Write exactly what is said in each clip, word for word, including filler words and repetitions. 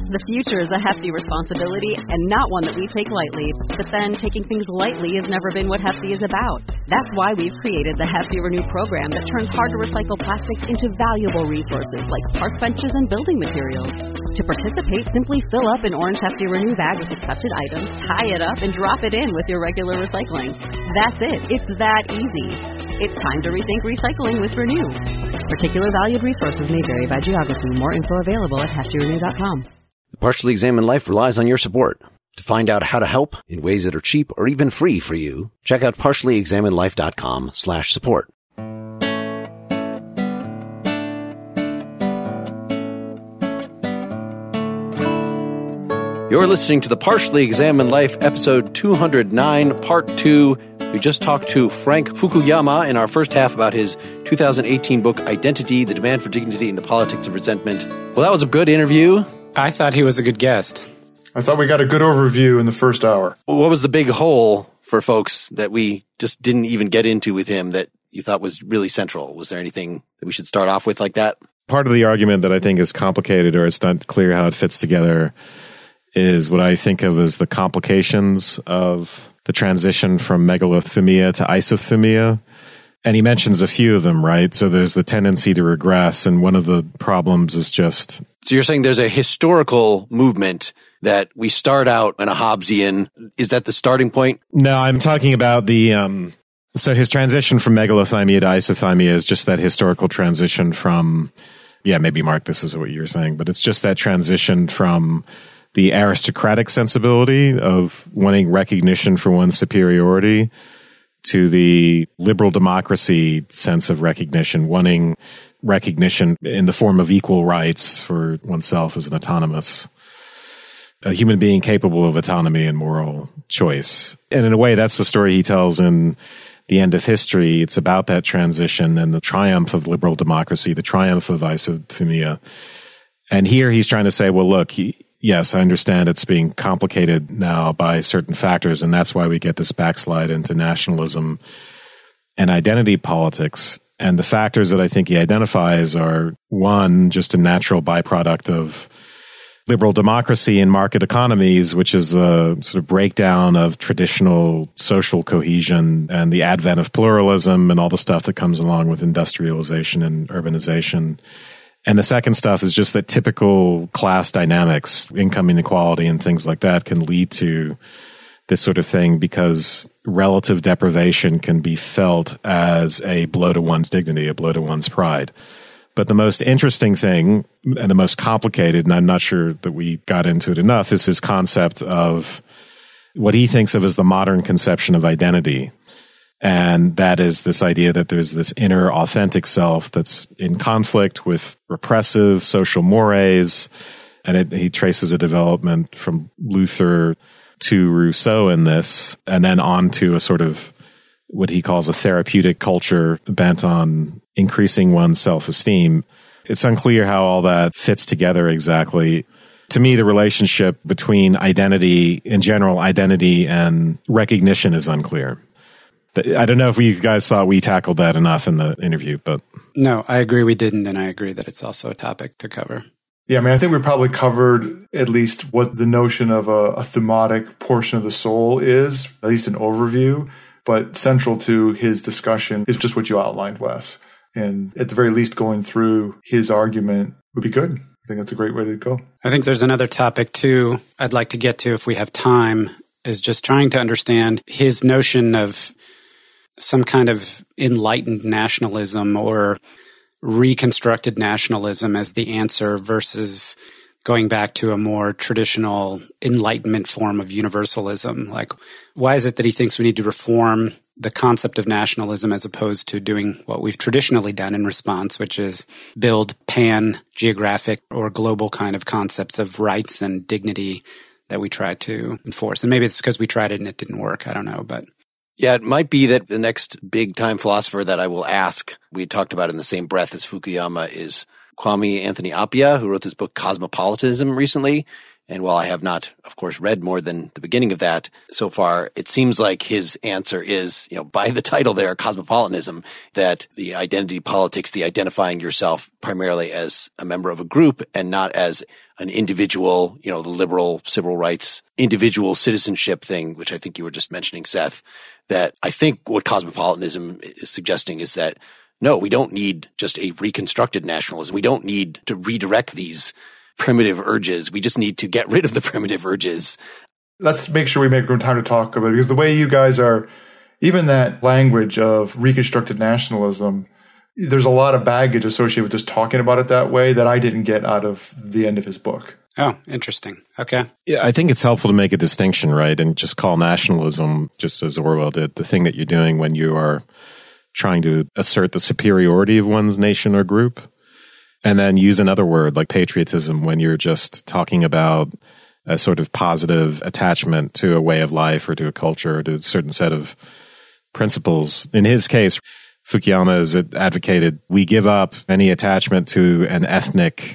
The future is a hefty responsibility and not one that we take lightly. But then taking things lightly has never been what Hefty is about. That's why we've created the Hefty Renew program that turns hard-to-recycle plastics into valuable resources like park benches and building materials. To participate, simply fill up an orange Hefty Renew bag with accepted items, tie it up, and drop it in with your regular recycling. That's it. It's that easy. It's time to rethink recycling with Renew. Particular valued resources may vary by geography. More info available at hefty renew dot com. The Partially Examined Life relies on your support. To find out how to help in ways that are cheap or even free for you, check out partially examined life dot com slash support. You're listening to the Partially Examined Life, episode two hundred nine, part two. We just talked to Frank Fukuyama in our first half about his two thousand eighteen book, Identity, The Demand for Dignity and the Politics of Resentment. Well, that was a good interview. I thought he was a good guest. I thought we got a good overview in the first hour. What was the big hole for folks that we just didn't even get into with him that you thought was really central? Was there anything that we should start off with like that? Part of the argument that I think is complicated or it's not clear how it fits together is what I think of as the complications of the transition from megalothymia to isothymia. And he mentions a few of them, right? So there's the tendency to regress, and one of the problems is just... So you're saying there's a historical movement that we start out in a Hobbesian. Is that the starting point? No, I'm talking about the... Um, so his transition from megalothymia to isothymia is just that historical transition from... Yeah, maybe, Mark, this is what you're saying, but it's just that transition from the aristocratic sensibility of wanting recognition for one's superiority to the liberal democracy sense of recognition, wanting recognition in the form of equal rights for oneself as an autonomous, a human being capable of autonomy and moral choice. And in a way, that's the story he tells in The End of History. It's about that transition and the triumph of liberal democracy, the triumph of isothymia. And here he's trying to say, well, look, he, yes, I understand it's being complicated now by certain factors, and that's why we get this backslide into nationalism and identity politics. And the factors that I think he identifies are, one, just a natural byproduct of liberal democracy and market economies, which is the sort of breakdown of traditional social cohesion and the advent of pluralism and all the stuff that comes along with industrialization and urbanization. And the second stuff is just that typical class dynamics, income inequality and things like that can lead to this sort of thing because relative deprivation can be felt as a blow to one's dignity, a blow to one's pride. But the most interesting thing and the most complicated, and I'm not sure that we got into it enough, is his concept of what he thinks of as the modern conception of identity. And that is this idea that there's this inner authentic self that's in conflict with repressive social mores. And it, he traces a development from Luther to Rousseau in this, and then on to a sort of what he calls a therapeutic culture bent on increasing one's self-esteem. It's unclear how all that fits together exactly. To me, the relationship between identity, in general, identity and recognition is unclear. I don't know if you guys thought we tackled that enough in the interview, but... No, I agree we didn't, and I agree that it's also a topic to cover. Yeah, I mean, I think we probably covered at least what the notion of a, a thematic portion of the soul is, at least an overview. But central to his discussion is just what you outlined, Wes. And at the very least, going through his argument would be good. I think that's a great way to go. I think there's another topic, too, I'd like to get to if we have time, is just trying to understand his notion of some kind of enlightened nationalism or reconstructed nationalism as the answer versus going back to a more traditional Enlightenment form of universalism. Like, why is it that he thinks we need to reform the concept of nationalism as opposed to doing what we've traditionally done in response, which is build pan-geographic or global kind of concepts of rights and dignity that we try to enforce? And maybe it's because we tried it and it didn't work. I don't know, but... Yeah, it might be that the next big-time philosopher that I will ask, we talked about in the same breath as Fukuyama, is Kwame Anthony Appiah, who wrote this book Cosmopolitanism recently. And while I have not, of course, read more than the beginning of that so far, it seems like his answer is, you know, by the title there, cosmopolitanism, that the identity politics, the identifying yourself primarily as a member of a group and not as an individual, you know, the liberal civil rights, individual citizenship thing, which I think you were just mentioning, Seth, that I think what cosmopolitanism is suggesting is that, no, we don't need just a reconstructed nationalism. We don't need to redirect these primitive urges. We just need to get rid of the primitive urges. Let's make sure we make time to talk about it, because the way you guys are, even that language of reconstructed nationalism, there's a lot of baggage associated with just talking about it that way that I didn't get out of the end of his book. Oh, interesting. Okay. Yeah, I think it's helpful to make a distinction, right? And just call nationalism, just as Orwell did, the thing that you're doing when you are trying to assert the superiority of one's nation or group. And then use another word like patriotism when you're just talking about a sort of positive attachment to a way of life or to a culture or to a certain set of principles. In his case, Fukuyama has advocated we give up any attachment to an ethnic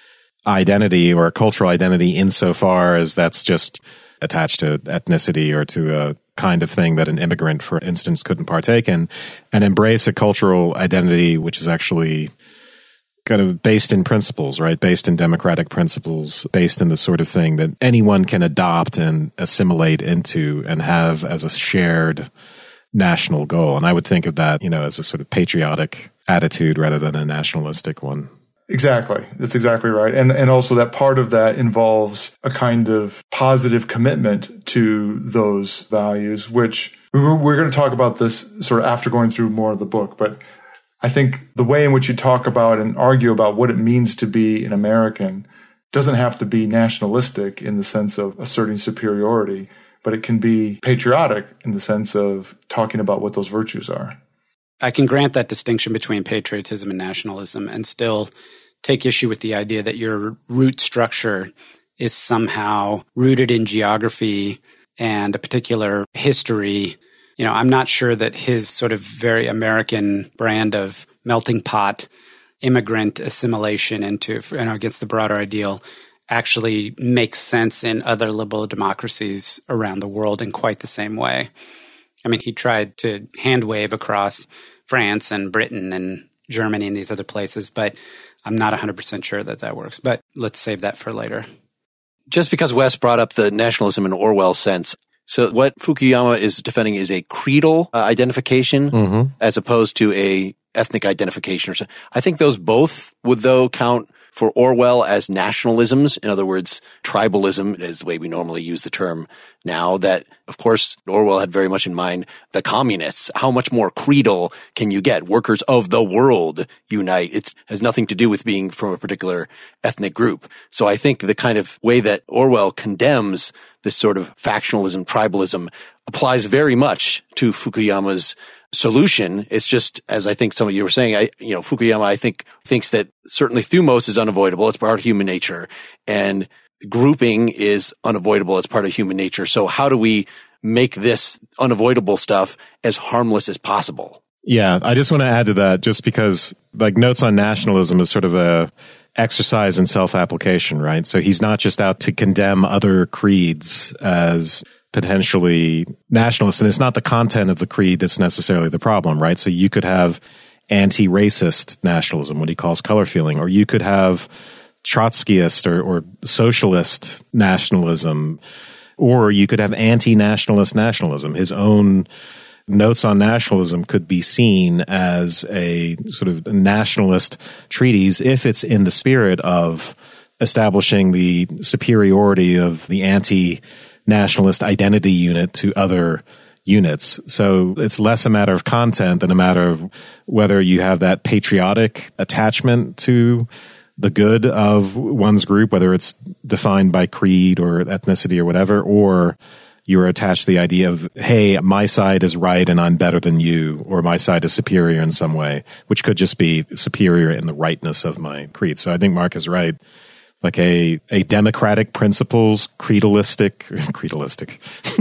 identity or a cultural identity insofar as that's just attached to ethnicity or to a kind of thing that an immigrant, for instance, couldn't partake in, and embrace a cultural identity which is actually kind of based in principles, right? Based in democratic principles, based in the sort of thing that anyone can adopt and assimilate into and have as a shared national goal. And I would think of that, you know, as a sort of patriotic attitude rather than a nationalistic one. Exactly. That's exactly right. And and also that part of that involves a kind of positive commitment to those values, which we're, we're going to talk about this sort of after going through more of the book. But I think the way in which you talk about and argue about what it means to be an American doesn't have to be nationalistic in the sense of asserting superiority, but it can be patriotic in the sense of talking about what those virtues are. I can grant that distinction between patriotism and nationalism and still take issue with the idea that your root structure is somehow rooted in geography and a particular history. You know, I'm not sure that his sort of very American brand of melting pot immigrant assimilation into, you know, against the broader ideal actually makes sense in other liberal democracies around the world in quite the same way. I mean, he tried to hand wave across France and Britain and Germany and these other places, but I'm not one hundred percent sure that that works. But let's save that for later. Just because Wes brought up the nationalism in Orwell sense, so what Fukuyama is defending is a creedal uh, identification mm-hmm. as opposed to a ethnic identification or so. I think those both would, though, count for Orwell as nationalisms. In other words, tribalism is the way we normally use the term now. That, of course, Orwell had very much in mind the communists. How much more creedal can you get? Workers of the world unite. It has nothing to do with being from a particular ethnic group. So I think the kind of way that Orwell condemns this sort of factionalism, tribalism, applies very much to Fukuyama's solution. It's just, as I think some of you were saying, I, you know, Fukuyama, I think, thinks that certainly thumos is unavoidable. It's part of human nature. And grouping is unavoidable. It's part of human nature. So how do we make this unavoidable stuff as harmless as possible? Yeah, I just want to add to that, just because like Notes on Nationalism is sort of a exercise in self-application, right? So he's not just out to condemn other creeds as potentially nationalist, and it's not the content of the creed that's necessarily the problem, right? So you could have anti-racist nationalism, what he calls color feeling, or you could have Trotskyist or, or socialist nationalism, or you could have anti-nationalist nationalism. His own Notes on Nationalism could be seen as a sort of nationalist treatise if it's in the spirit of establishing the superiority of the anti nationalist identity unit to other units. So it's less a matter of content than a matter of whether you have that patriotic attachment to the good of one's group, whether it's defined by creed or ethnicity or whatever, or you're attached to the idea of, hey, my side is right and I'm better than you, or my side is superior in some way, which could just be superior in the rightness of my creed. So I think Mark is right. Like a, a democratic principles, creedalistic, creedalistic,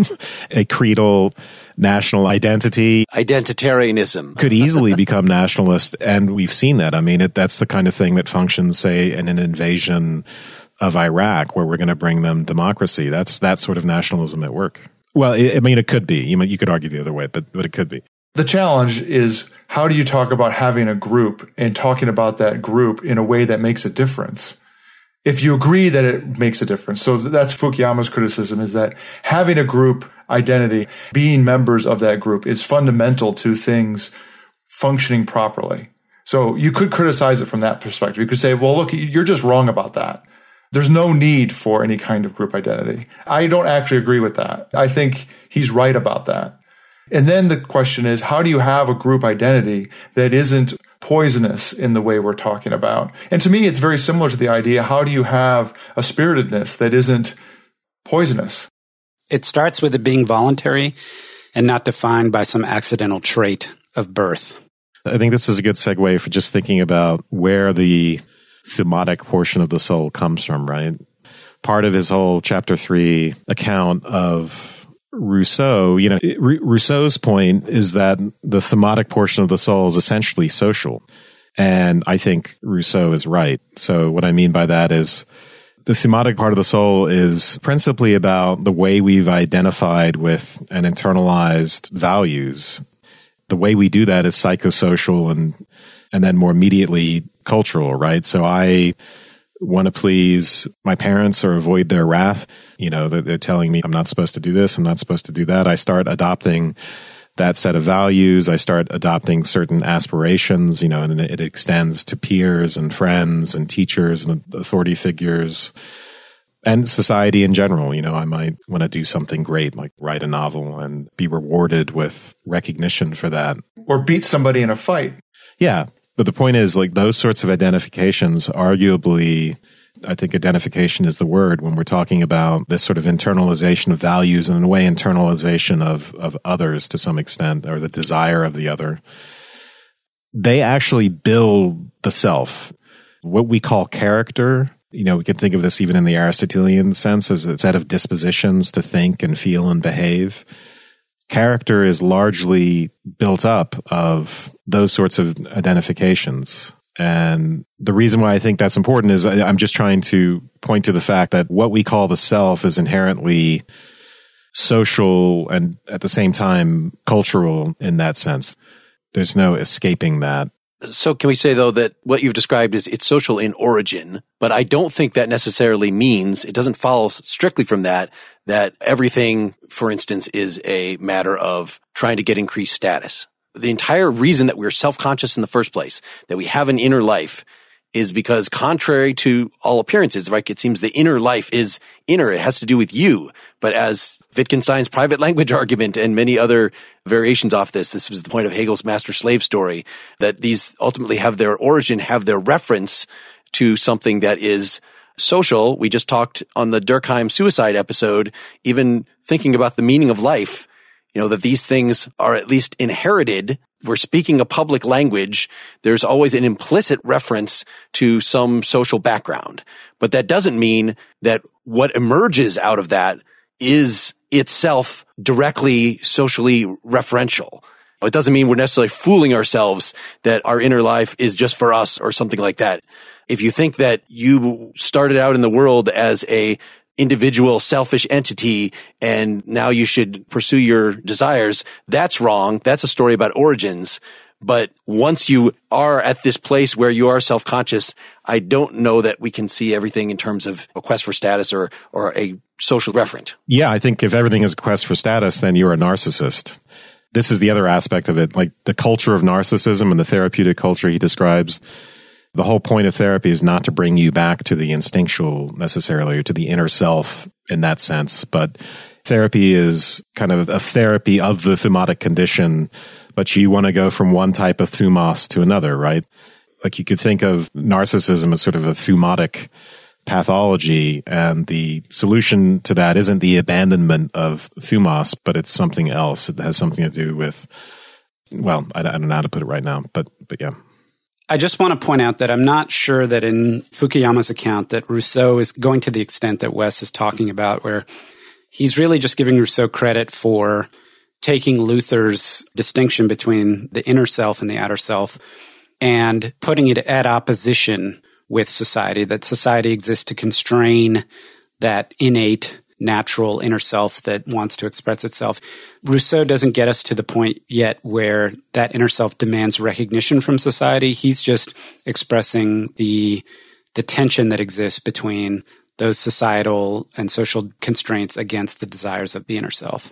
a creedal national identity. Identitarianism. Could easily become nationalist. And we've seen that. I mean, it, that's the kind of thing that functions, say, in an invasion of Iraq where we're going to bring them democracy. That's that sort of nationalism at work. Well, I mean, it could be. You might, you could argue the other way, but, but it could be. The challenge is, how do you talk about having a group and talking about that group in a way that makes a difference? If you agree that it makes a difference. So that's Fukuyama's criticism, is that having a group identity, being members of that group, is fundamental to things functioning properly. So you could criticize it from that perspective. You could say, well, look, you're just wrong about that. There's no need for any kind of group identity. I don't actually agree with that. I think he's right about that. And then the question is, how do you have a group identity that isn't poisonous in the way we're talking about? And to me, it's very similar to the idea, how do you have a spiritedness that isn't poisonous? It starts with it being voluntary and not defined by some accidental trait of birth. I think this is a good segue for just thinking about where the thumotic portion of the soul comes from, right? Part of his whole chapter three account of Rousseau, you know, Rousseau's point is that the thumotic portion of the soul is essentially social. And I think Rousseau is right. So what I mean by that is the thumotic part of the soul is principally about the way we've identified with and internalized values. The way we do that is psychosocial and and then more immediately cultural, right? So I want to please my parents or avoid their wrath. You know, they're, they're telling me I'm not supposed to do this, I'm not supposed to do that. I start adopting that set of values. I start adopting certain aspirations, you know, and it extends to peers and friends and teachers and authority figures and society in general. You know, I might want to do something great, like write a novel and be rewarded with recognition for that. Or beat somebody in a fight. Yeah. But the point is, like, those sorts of identifications, arguably, I think identification is the word when we're talking about this sort of internalization of values and in a way internalization of, of others to some extent, or the desire of the other. They actually build the self. What we call character, you know, we can think of this even in the Aristotelian sense as a set of dispositions to think and feel and behave. Character is largely built up of those sorts of identifications. And the reason why I think that's important is I'm just trying to point to the fact that what we call the self is inherently social and at the same time cultural in that sense. There's no escaping that. So can we say, though, that what you've described is it's social in origin, but I don't think that necessarily means, it doesn't follow strictly from that, that everything, for instance, is a matter of trying to get increased status. The entire reason that we're self-conscious in the first place, that we have an inner life, is because contrary to all appearances, right, it seems the inner life is inner. It has to do with you. But as Wittgenstein's private language argument and many other variations off this, this was the point of Hegel's master-slave story, that these ultimately have their origin, have their reference to something that is social. We just talked on the Durkheim suicide episode, even thinking about the meaning of life, you know, that these things are at least inherited. We're speaking a public language. There's always an implicit reference to some social background. But that doesn't mean that what emerges out of that is itself directly socially referential. It doesn't mean we're necessarily fooling ourselves that our inner life is just for us or something like that. If you think that you started out in the world as a individual selfish entity and now you should pursue your desires, that's wrong. That's a story about origins. But once you are at this place where you are self-conscious, I don't know that we can see everything in terms of a quest for status or, or a social referent. Yeah, I think if everything is a quest for status, then you're a narcissist. This is the other aspect of it, like the culture of narcissism and the therapeutic culture he describes. The whole point of therapy is not to bring you back to the instinctual necessarily or to the inner self in that sense, but therapy is kind of a therapy of the thumotic condition, but you want to go from one type of thumos to another, right? Like you could think of narcissism as sort of a thumotic pathology, and the solution to that isn't the abandonment of thumos, but it's something else. It has something to do with, well, I, I don't know how to put it right now, but but yeah. I just want to point out that I'm not sure that in Fukuyama's account that Rousseau is going to the extent that Wes is talking about, where he's really just giving Rousseau credit for taking Luther's distinction between the inner self and the outer self and putting it at opposition with society, that society exists to constrain that innate, natural inner self that wants to express itself. Rousseau doesn't get us to the point yet where that inner self demands recognition from society. He's just expressing the the tension that exists between those societal and social constraints against the desires of the inner self.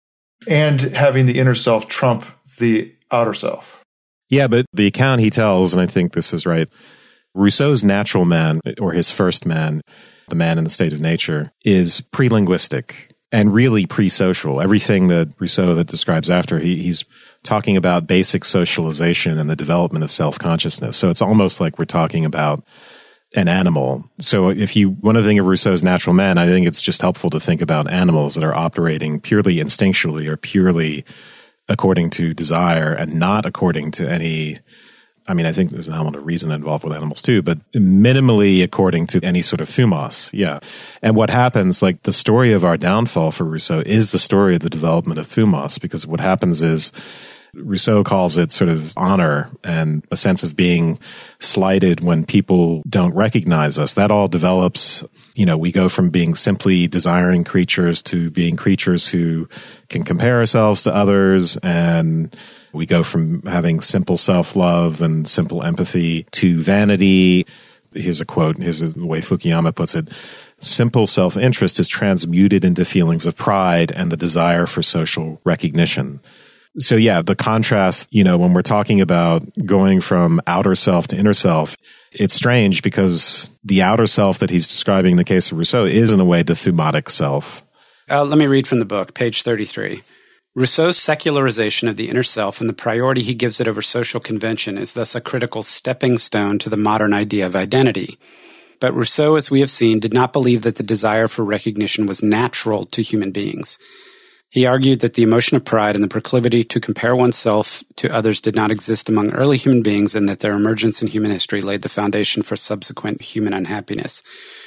And having the inner self trump the outer self. Yeah, but the account he tells, and I think this is right, Rousseau's natural man, or his first man, the man in the state of nature, is pre-linguistic and really pre-social. Everything that Rousseau that describes after, he, he's talking about basic socialization and the development of self-consciousness. So it's almost like we're talking about an animal. So if you want to think of Rousseau's natural man, I think it's just helpful to think about animals that are operating purely instinctually or purely according to desire and not according to any, I mean, I think there's an element of reason involved with animals too, but minimally according to any sort of thumos. Yeah. And what happens, like the story of our downfall for Rousseau is the story of the development of thumos, because what happens is Rousseau calls it sort of honor and a sense of being slighted when people don't recognize us. That all develops, you know, we go from being simply desiring creatures to being creatures who can compare ourselves to others, and we go from having simple self-love and simple empathy to vanity. Here's a quote. Here's the way Fukuyama puts it. Simple self-interest is transmuted into feelings of pride and the desire for social recognition. So yeah, the contrast, you know, when we're talking about going from outer self to inner self, it's strange because the outer self that he's describing in the case of Rousseau is in a way the thumotic self. Uh, let me read from the book, page thirty-three. Rousseau's secularization of the inner self and the priority he gives it over social convention is thus a critical stepping stone to the modern idea of identity. But Rousseau, as we have seen, did not believe that the desire for recognition was natural to human beings. He argued that the emotion of pride and the proclivity to compare oneself to others did not exist among early human beings, and that their emergence in human history laid the foundation for subsequent human unhappiness.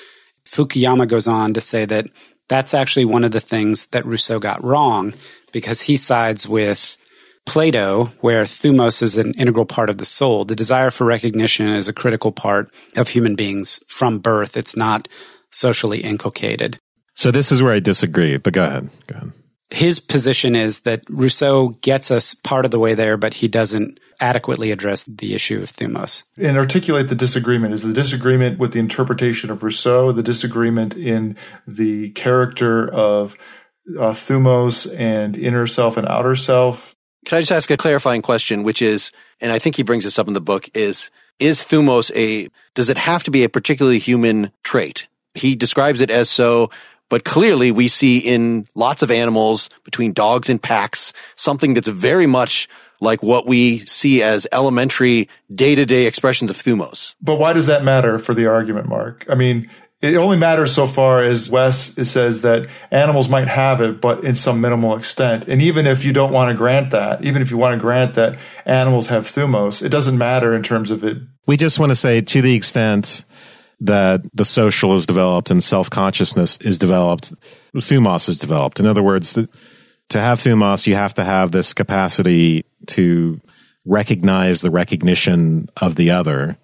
Fukuyama goes on to say that that's actually one of the things that Rousseau got wrong, because he sides with Plato, where thumos is an integral part of the soul. The desire for recognition is a critical part of human beings from birth. It's not socially inculcated. So this is where I disagree, but go ahead. Go ahead. His position is that Rousseau gets us part of the way there, but he doesn't adequately address the issue of thumos. And articulate the disagreement. Is the disagreement with the interpretation of Rousseau, the disagreement in the character of uh, thumos and inner self and outer self? Can I just ask a clarifying question, which is, and I think he brings this up in the book, is, is thumos a, does it have to be a particularly human trait? He describes it as so, but clearly we see in lots of animals, between dogs and packs, something that's very much like what we see as elementary day-to-day expressions of thumos. But why does that matter for the argument, Mark? I mean, it only matters so far as Wes says that animals might have it, but in some minimal extent. And even if you don't want to grant that, even if you want to grant that animals have thumos, it doesn't matter in terms of it. We just want to say, to the extent that the social is developed and self-consciousness is developed, thumos is developed. In other words, the, to have thumos, you have to have this capacity to recognize the recognition of the other.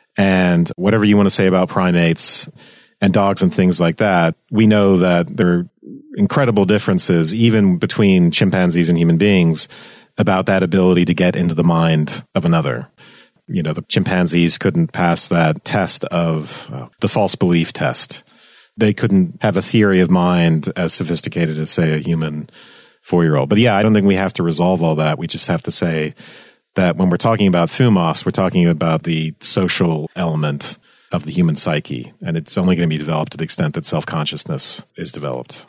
And whatever you want to say about primates and dogs and things like that, we know that there are incredible differences, even between chimpanzees and human beings, about that ability to get into the mind of another. You know, the chimpanzees couldn't pass that test of uh, the false belief test. They couldn't have a theory of mind as sophisticated as, say, a human four-year-old. But yeah, I don't think we have to resolve all that. We just have to say that when we're talking about thumos, we're talking about the social element of the human psyche. And it's only going to be developed to the extent that self-consciousness is developed.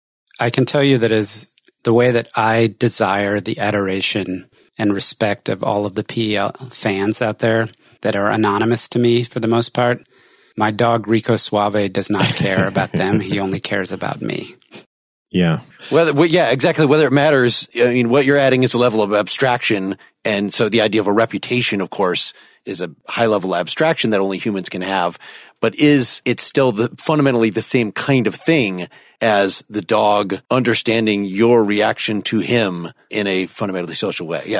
I can tell you that is the way that I desire the adoration and respect of all of the P L fans out there that are anonymous to me for the most part. My dog Rico Suave does not care about them. He only cares about me. Yeah. Whether, well, yeah, exactly. Whether it matters, I mean, what you're adding is a level of abstraction. And so the idea of a reputation, of course, is a high level abstraction that only humans can have. But is it still the, fundamentally the same kind of thing as the dog understanding your reaction to him in a fundamentally social way? Yes.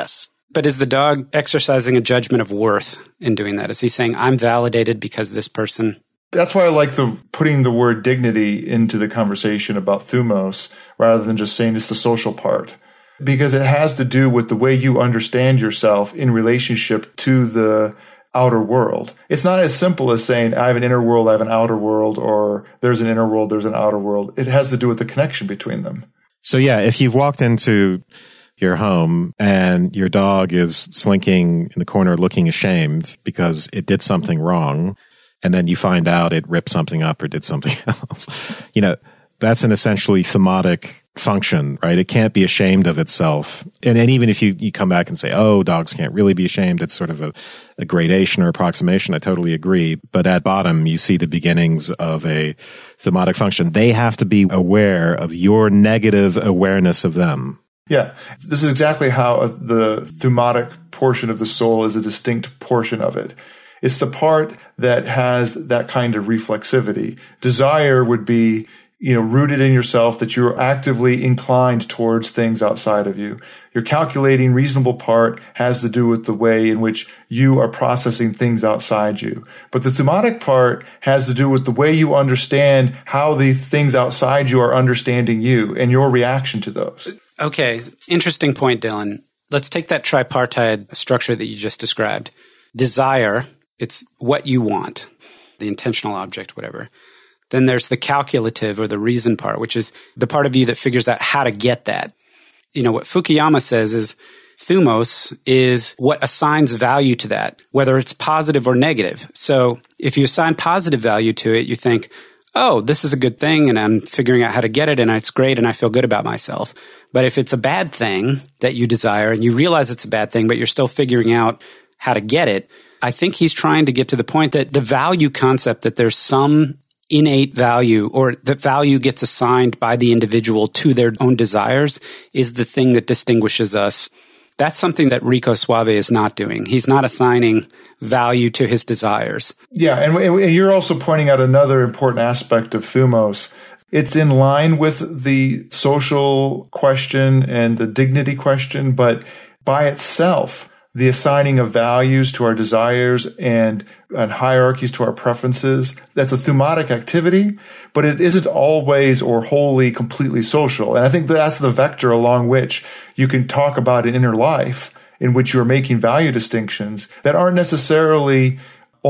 But is the dog exercising a judgment of worth in doing that? Is he saying, I'm validated because this person... That's why I like the putting the word dignity into the conversation about thumos rather than just saying it's the social part. Because it has to do with the way you understand yourself in relationship to the outer world. It's not as simple as saying, I have an inner world, I have an outer world, or there's an inner world, there's an outer world. It has to do with the connection between them. So yeah, if you've walked into your home and your dog is slinking in the corner looking ashamed because it did something wrong, and then you find out it ripped something up or did something else, you know, that's an essentially thumotic function, right? It can't be ashamed of itself. And, and even if you, you come back and say, oh, dogs can't really be ashamed, it's sort of a, a gradation or approximation, I totally agree. But at bottom, you see the beginnings of a thumotic function. They have to be aware of your negative awareness of them. Yeah, this is exactly how the thumotic portion of the soul is a distinct portion of it. It's the part that has that kind of reflexivity. Desire would be, you know, rooted in yourself, that you're actively inclined towards things outside of you. Your calculating, reasonable part has to do with the way in which you are processing things outside you. But the thumotic part has to do with the way you understand how the things outside you are understanding you and your reaction to those. Okay, interesting point, Dylan. Let's take that tripartite structure that you just described. Desire, it's what you want, the intentional object, whatever. Then there's the calculative or the reason part, which is the part of you that figures out how to get that. You know, what Fukuyama says is thumos is what assigns value to that, whether it's positive or negative. So if you assign positive value to it, you think, oh, this is a good thing and I'm figuring out how to get it and it's great and I feel good about myself. But if it's a bad thing that you desire and you realize it's a bad thing, but you're still figuring out how to get it, I think he's trying to get to the point that the value concept, that there's some innate value or that value gets assigned by the individual to their own desires, is the thing that distinguishes us. That's something that Rico Suave is not doing. He's not assigning value to his desires. Yeah, and, and you're also pointing out another important aspect of thumos. It's in line with the social question and the dignity question, but by itself, the assigning of values to our desires and, and hierarchies to our preferences, that's a thumotic activity, but it isn't always or wholly completely social. And I think that's the vector along which you can talk about an inner life in which you're making value distinctions that aren't necessarily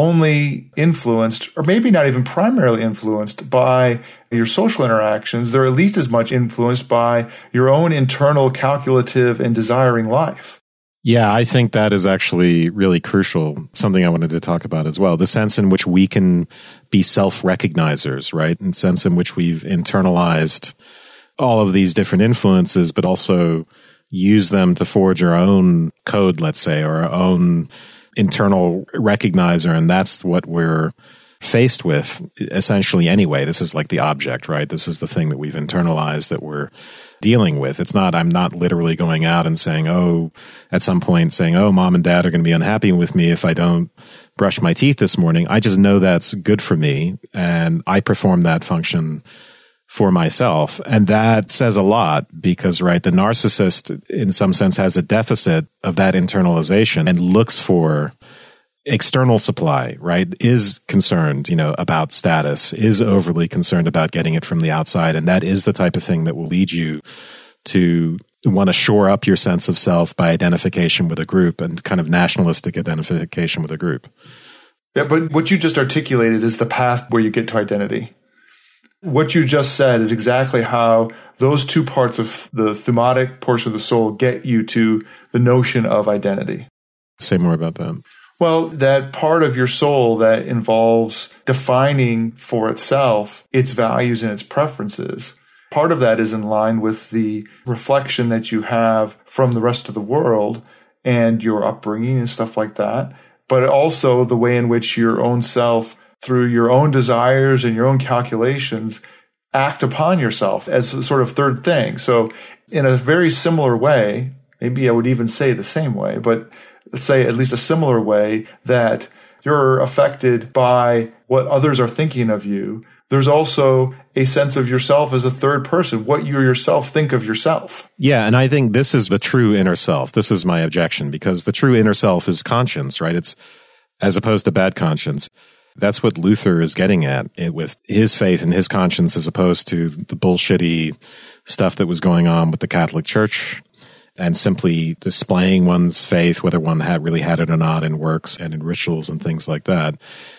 only influenced, or maybe not even primarily influenced, by your social interactions. They're at least as much influenced by your own internal calculative and desiring life. Yeah, I think that is actually really crucial. Something I wanted to talk about as well. The sense in which we can be self-recognizers, right? And the sense in which we've internalized all of these different influences, but also use them to forge our own code, let's say, or our own internal recognizer. And that's what we're faced with essentially anyway. This is like the object, right? This is the thing that we've internalized that we're dealing with. It's not, I'm not literally going out and saying, oh, at some point saying, oh, mom and dad are going to be unhappy with me if I don't brush my teeth this morning. I just know that's good for me. And I perform that function for myself. And that says a lot because, right, the narcissist in some sense has a deficit of that internalization and looks for external supply, right, is concerned, you know, about status, is overly concerned about getting it from the outside. And that is the type of thing that will lead you to want to shore up your sense of self by identification with a group and kind of nationalistic identification with a group. Yeah, but what you just articulated is the path where you get to identity. What you just said is exactly how those two parts of the thumotic portion of the soul get you to the notion of identity. Say more about that. Well, that part of your soul that involves defining for itself its values and its preferences, part of that is in line with the reflection that you have from the rest of the world and your upbringing and stuff like that, but also the way in which your own self, through your own desires and your own calculations, act upon yourself as a sort of third thing. So in a very similar way, maybe I would even say the same way, but let's say at least a similar way, that you're affected by what others are thinking of you, there's also a sense of yourself as a third person, what you yourself think of yourself. Yeah, and I think this is the true inner self. This is my objection, because the true inner self is conscience, right? It's as opposed to bad conscience. That's what Luther is getting at it, with his faith and his conscience, as opposed to the bullshitty stuff that was going on with the Catholic Church, and simply displaying one's faith, whether one had really had it or not, in works and in rituals and things like that.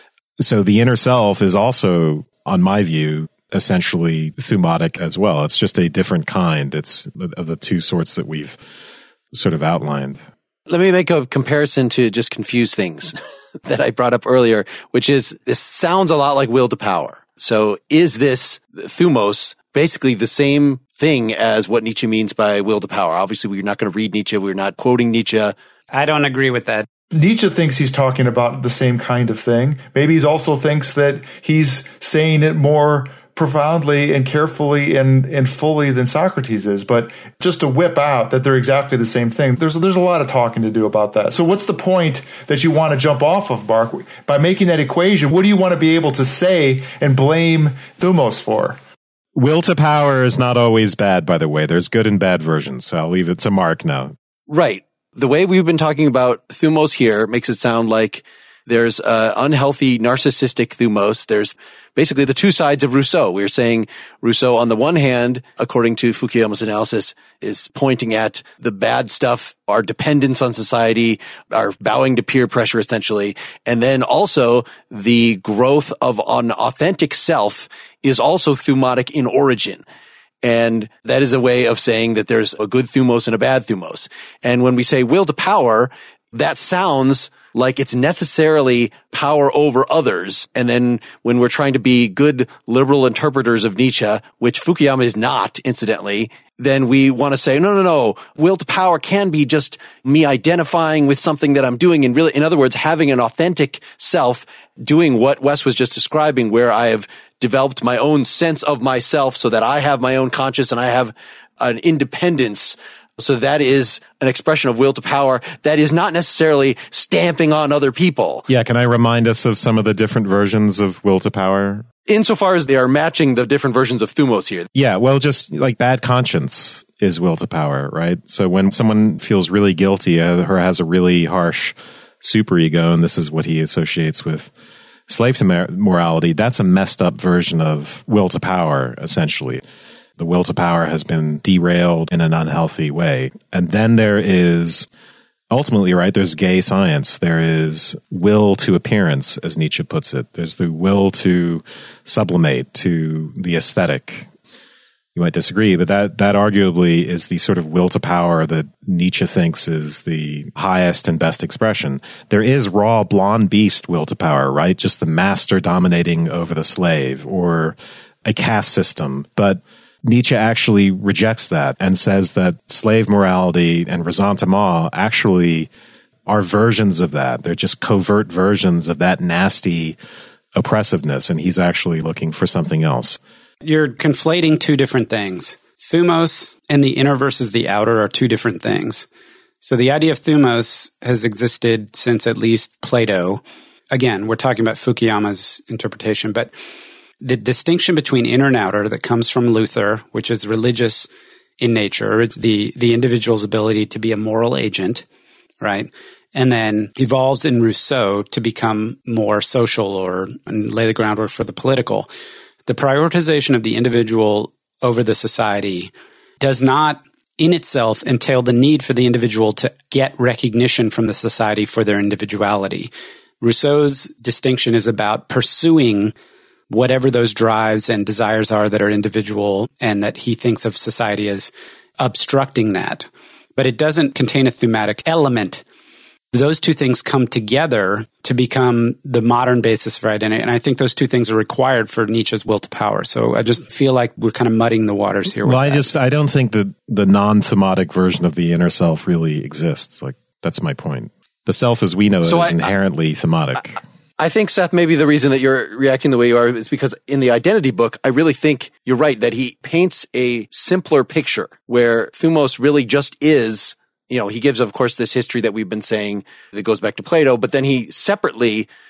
So the inner self is also, on my view, essentially thumotic as well. It's just a different kind. It's of the two sorts that we've sort of outlined. Let me make a comparison to just confuse things that I brought up earlier, which is this sounds a lot like will to power. So is this thumos basically the same thing as what Nietzsche means by will to power? Obviously, we're not going to read Nietzsche. We're not quoting Nietzsche. I don't agree with that. Nietzsche thinks he's talking about the same kind of thing. Maybe he also thinks that he's saying it more profoundly and carefully and, and fully than Socrates is. But just to whip out that they're exactly the same thing, there's, there's a lot of talking to do about that. So what's the point that you want to jump off of, Mark? By making that equation, what do you want to be able to say and blame thumos for? Will to power is not always bad, by the way. There's good and bad versions. So I'll leave it to Mark now. Right. The way we've been talking about thumos here makes it sound like there's uh, unhealthy, narcissistic thumos. There's basically the two sides of Rousseau. We're saying Rousseau, on the one hand, according to Fukuyama's analysis, is pointing at the bad stuff, our dependence on society, our bowing to peer pressure, essentially. And then also the growth of an authentic self is also thumotic in origin. And that is a way of saying that there's a good thumos and a bad thumos. And when we say will to power, that sounds like it's necessarily power over others. And then when we're trying to be good liberal interpreters of Nietzsche, which Fukuyama is not, incidentally, then we want to say, no, no, no, will to power can be just me identifying with something that I'm doing. And really, in other words, having an authentic self, doing what Wes was just describing, where I have developed my own sense of myself so that I have my own conscience and I have an independence. So that is an expression of will to power that is not necessarily stamping on other people. Yeah, can I remind us of some of the different versions of will to power? Insofar as they are matching the different versions of thumos here. Yeah, well, just like bad conscience is will to power, right? So when someone feels really guilty or has a really harsh superego, and this is what he associates with slave to morality, that's a messed up version of will to power, essentially. The will to power has been derailed in an unhealthy way. And then there is, ultimately, right, there's gay science. There is will to appearance, as Nietzsche puts it. There's the will to sublimate to the aesthetic. You might disagree, but that, that arguably is the sort of will to power that Nietzsche thinks is the highest and best expression. There is raw blonde beast will to power, right? Just the master dominating over the slave, or a caste system. But Nietzsche actually rejects that and says that slave morality and ressentiment actually are versions of that. They're just covert versions of that nasty oppressiveness, and he's actually looking for something else. You're conflating two different things. Thumos and the inner versus the outer are two different things. So the idea of thumos has existed since at least Plato. Again, we're talking about Fukuyama's interpretation, but the distinction between inner and outer that comes from Luther, which is religious in nature, it's the, the individual's ability to be a moral agent, right? And then evolves in Rousseau to become more social or and lay the groundwork for the political. The prioritization of the individual over the society does not in itself entail the need for the individual to get recognition from the society for their individuality. Rousseau's distinction is about pursuing whatever those drives and desires are that are individual, and that he thinks of society as obstructing that. But it doesn't contain a thematic element. Those two things come together to become the modern basis for identity. And I think those two things are required for Nietzsche's will to power. So I just feel like we're kind of muddying the waters here. Well, with I that. just, I don't think that the non-thematic version of the inner self really exists. Like, that's my point. The self as we know So it is I- inherently thematic. I, I think, Seth, maybe the reason that you're reacting the way you are is because in the identity book, I really think you're right that he paints a simpler picture where thumos really just is, you know, he gives, of course, this history that we've been saying that goes back to Plato, but then he separately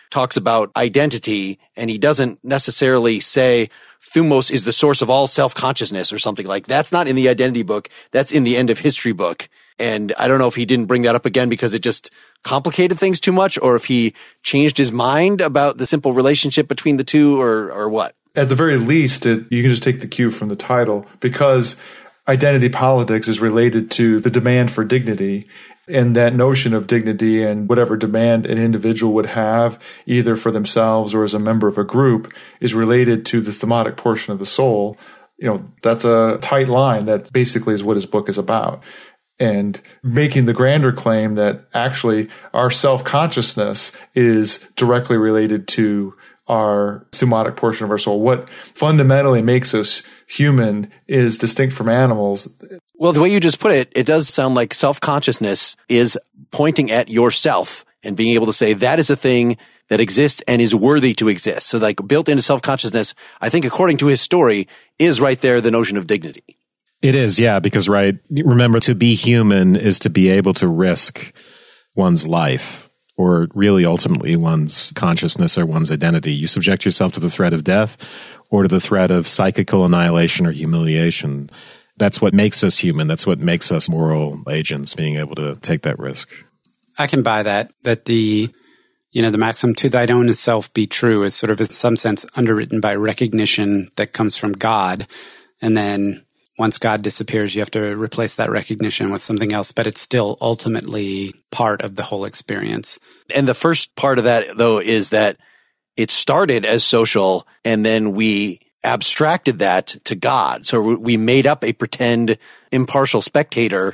talks about identity, and he doesn't necessarily say thumos is the source of all self-consciousness or something like that. That's not in the identity book. That's in the end of history book. And I don't know if he didn't bring that up again because it just complicated things too much, or if he changed his mind about the simple relationship between the two, or, or what. At the very least, it, you can just take the cue from the title, because identity politics is related to the demand for dignity, and that notion of dignity and whatever demand an individual would have, either for themselves or as a member of a group, is related to the thematic portion of the soul. You know, that's a tight line that basically is what his book is about. And making the grander claim that actually our self-consciousness is directly related to our thematic portion of our soul. What fundamentally makes us human is distinct from animals. Well, the way you just put it, it does sound like self-consciousness is pointing at yourself and being able to say that is a thing that exists and is worthy to exist. So like built into self-consciousness, I think according to his story, is right there the notion of dignity. It is, yeah, because, right, remember, to be human is to be able to risk one's life, or really ultimately one's consciousness or one's identity. You subject yourself to the threat of death or to the threat of psychical annihilation or humiliation. That's what makes us human. That's what makes us moral agents, being able to take that risk. I can buy that, that the, you know, the maxim to thine own self be true is sort of in some sense underwritten by recognition that comes from God. And then once God disappears, you have to replace that recognition with something else, but it's still ultimately part of the whole experience. And the first part of that, though, is that it started as social, and then we abstracted that to God. So we made up a pretend impartial spectator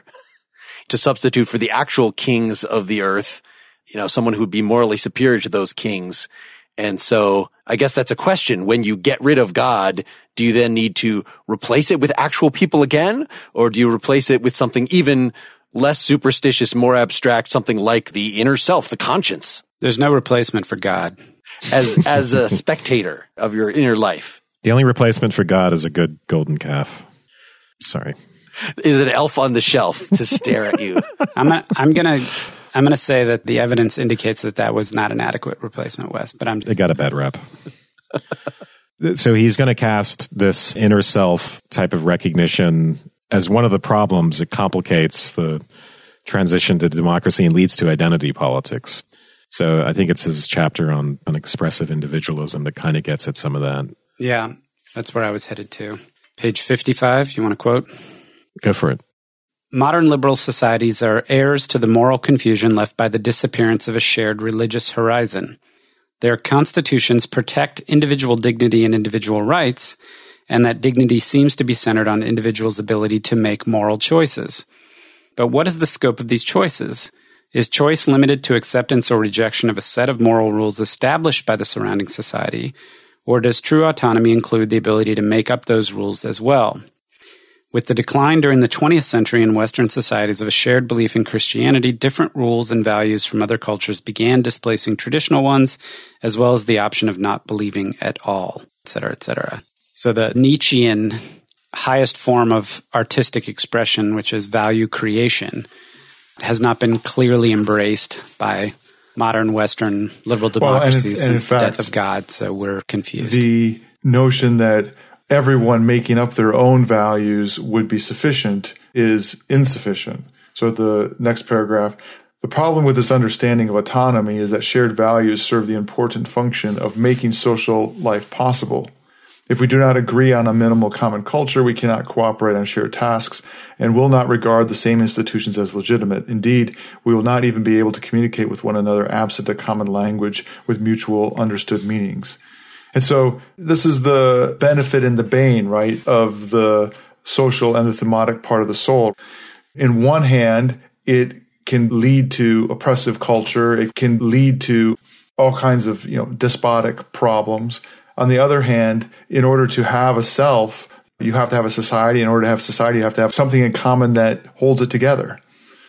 to substitute for the actual kings of the earth, you know, someone who would be morally superior to those kings. And so I guess that's a question. When you get rid of God, do you then need to replace it with actual people again? Or do you replace it with something even less superstitious, more abstract, something like the inner self, the conscience? There's no replacement for God. As as a spectator of your inner life. The only replacement for God is a good golden calf. Sorry. Is an elf on the shelf to stare at you. I'm gonna, I'm gonna I'm gonna say that the evidence indicates that that was not an adequate replacement, Wes. But I'm it got a bad rap. So he's going to cast this inner self type of recognition as one of the problems. It complicates the transition to democracy and leads to identity politics. So I think it's his chapter on, on expressive individualism that kind of gets at some of that. Yeah, that's where I was headed to. Page fifty-five, you want to quote? Go for it. Modern liberal societies are heirs to the moral confusion left by the disappearance of a shared religious horizon. Their constitutions protect individual dignity and individual rights, and that dignity seems to be centered on individuals' ability to make moral choices. But what is the scope of these choices? Is choice limited to acceptance or rejection of a set of moral rules established by the surrounding society, or does true autonomy include the ability to make up those rules as well? With the decline during the twentieth century in Western societies of a shared belief in Christianity, different rules and values from other cultures began displacing traditional ones, as well as the option of not believing at all, et cetera, et cetera. So the Nietzschean highest form of artistic expression, which is value creation, has not been clearly embraced by modern Western liberal democracies well, and, and since fact, the death of God, so we're confused. The notion that everyone making up their own values would be sufficient is insufficient. So at the next paragraph, the problem with this understanding of autonomy is that shared values serve the important function of making social life possible. If we do not agree on a minimal common culture, we cannot cooperate on shared tasks and will not regard the same institutions as legitimate. Indeed, we will not even be able to communicate with one another absent a common language with mutual understood meanings. And so this is the benefit and the bane, right, of the social and the thematic part of the soul. In one hand, it can lead to oppressive culture. It can lead to all kinds of, you know, despotic problems. On the other hand, in order to have a self, you have to have a society. In order to have society, you have to have something in common that holds it together.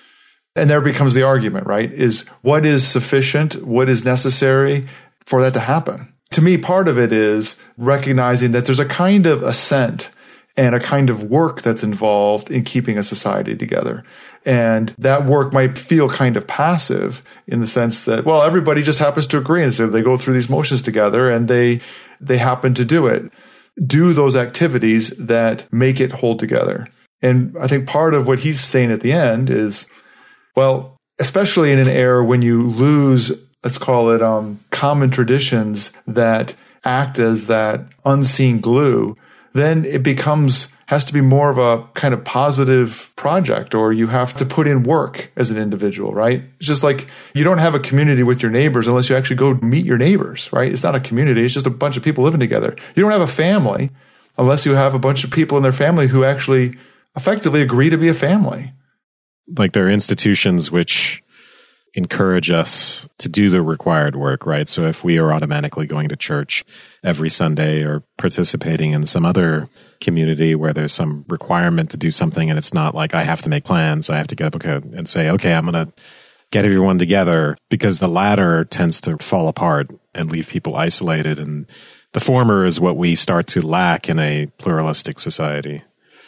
And there becomes the argument, right, is what is sufficient, what is necessary for that to happen? To me, part of it is recognizing that there's a kind of assent and a kind of work that's involved in keeping a society together. And that work might feel kind of passive in the sense that, well, everybody just happens to agree. And so they go through these motions together and they, they happen to do it. Do those activities that make it hold together. And I think part of what he's saying at the end is, well, especially in an era when you lose, let's call it um, common traditions that act as that unseen glue, then it becomes has to be more of a kind of positive project, or you have to put in work as an individual, right? It's just like you don't have a community with your neighbors unless you actually go meet your neighbors, right? It's not a community. It's just a bunch of people living together. You don't have a family unless you have a bunch of people in their family who actually effectively agree to be a family. Like there are institutions which encourage us to do the required work, right? So if we are automatically going to church every Sunday or participating in some other community where there's some requirement to do something and it's not like I have to make plans, I have to get up and say, okay, I'm going to get everyone together, because the latter tends to fall apart and leave people isolated. And the former is what we start to lack in a pluralistic society.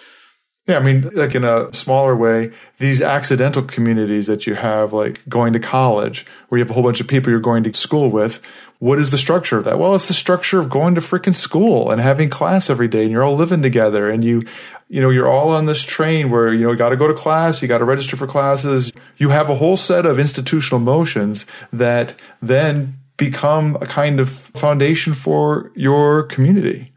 Yeah, I mean, like in a smaller way, these accidental communities that you have, like going to college, where you have a whole bunch of people you're going to school with, what is the structure of that? Well, it's the structure of going to freaking school and having class every day, and you're all living together, and you, you know, you're all on this train where, you know, you got to go to class, you got to register for classes. You have a whole set of institutional motions that then become a kind of foundation for your community.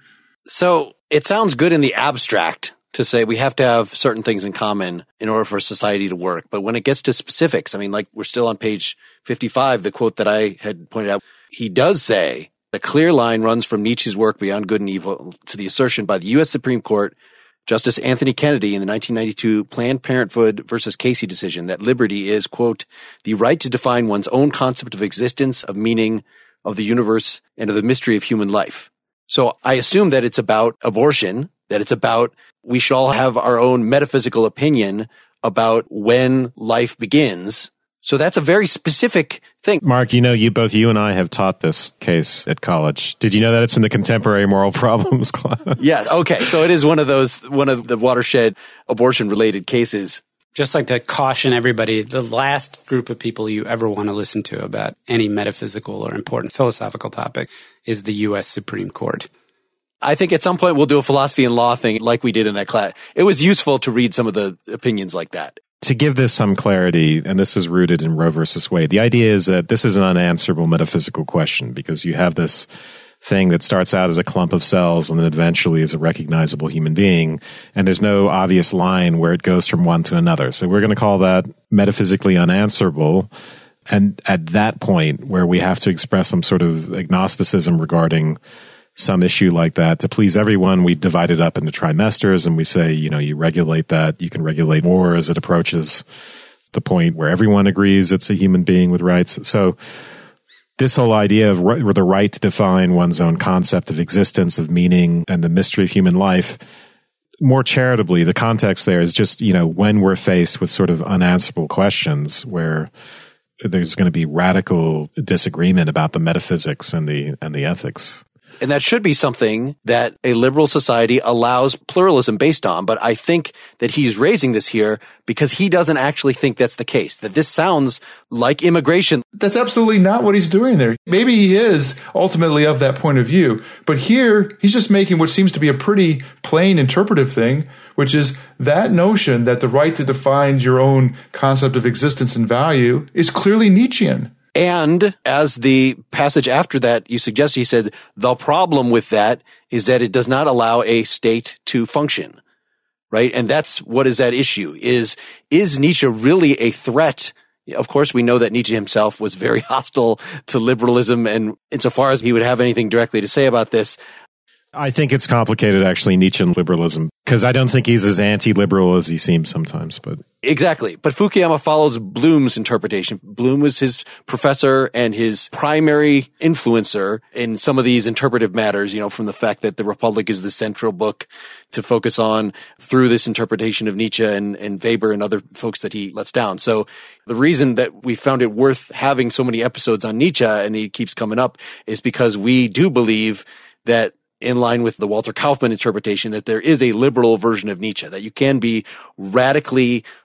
So it sounds good in the abstract to say we have to have certain things in common in order for society to work. But when it gets to specifics, I mean, like we're still on page fifty-five, the quote that I had pointed out, he does say a clear line runs from Nietzsche's work Beyond Good and Evil to the assertion by the U S Supreme Court, Justice Anthony Kennedy in the nineteen ninety-two Planned Parenthood versus Casey decision that liberty is, quote, the right to define one's own concept of existence, of meaning, of the universe, and of the mystery of human life. So I assume that it's about abortion, that it's about we should all have our own metaphysical opinion about when life begins. So that's a very specific thing. Mark, you know, you both you and I have taught this case at college. Did you know that it's in the contemporary moral problems class? Yes. Okay. So it is one of those, one of the watershed abortion related cases. Just like to caution everybody, the last group of people you ever want to listen to about any metaphysical or important philosophical topic is the U S Supreme Court. I think at some point we'll do a philosophy and law thing like we did in that class. It was useful to read some of the opinions like that. To give this some clarity, and this is rooted in Roe versus Wade, the idea is that this is an unanswerable metaphysical question, because you have this thing that starts out as a clump of cells and then eventually is a recognizable human being, and there's no obvious line where it goes from one to another. So we're going to call that metaphysically unanswerable. And at that point where we have to express some sort of agnosticism regarding some issue like that, to please everyone, we divide it up into trimesters and we say, you know, you regulate that. You can regulate more as it approaches the point where everyone agrees it's a human being with rights. So this whole idea of r- the right to define one's own concept of existence, of meaning, and the mystery of human life, more charitably, the context there is just, you know, when we're faced with sort of unanswerable questions where there's going to be radical disagreement about the metaphysics and the and the ethics. And that should be something that a liberal society allows pluralism based on. But I think that he's raising this here because he doesn't actually think that's the case, that this sounds like immigration. That's absolutely not what he's doing there. Maybe he is ultimately of that point of view. But here, he's just making what seems to be a pretty plain interpretive thing, which is that notion that the right to define your own concept of existence and value is clearly Nietzschean. And as the passage after that you suggested, he said, the problem with that is that it does not allow a state to function, right? And that's what is at issue. Is, is Nietzsche really a threat? Of course, we know that Nietzsche himself was very hostile to liberalism, and insofar as he would have anything directly to say about this, I think it's complicated, actually, Nietzschean liberalism, because I don't think he's as anti-liberal as he seems sometimes. But exactly. But Fukuyama follows Bloom's interpretation. Bloom was his professor and his primary influencer in some of these interpretive matters, you know, from the fact that The Republic is the central book to focus on through this interpretation of Nietzsche and, and Weber and other folks that he lets down. So the reason that we found it worth having so many episodes on Nietzsche, and he keeps coming up, is because we do believe that, in line with the Walter Kaufmann interpretation, that there is a liberal version of Nietzsche, that you can be radically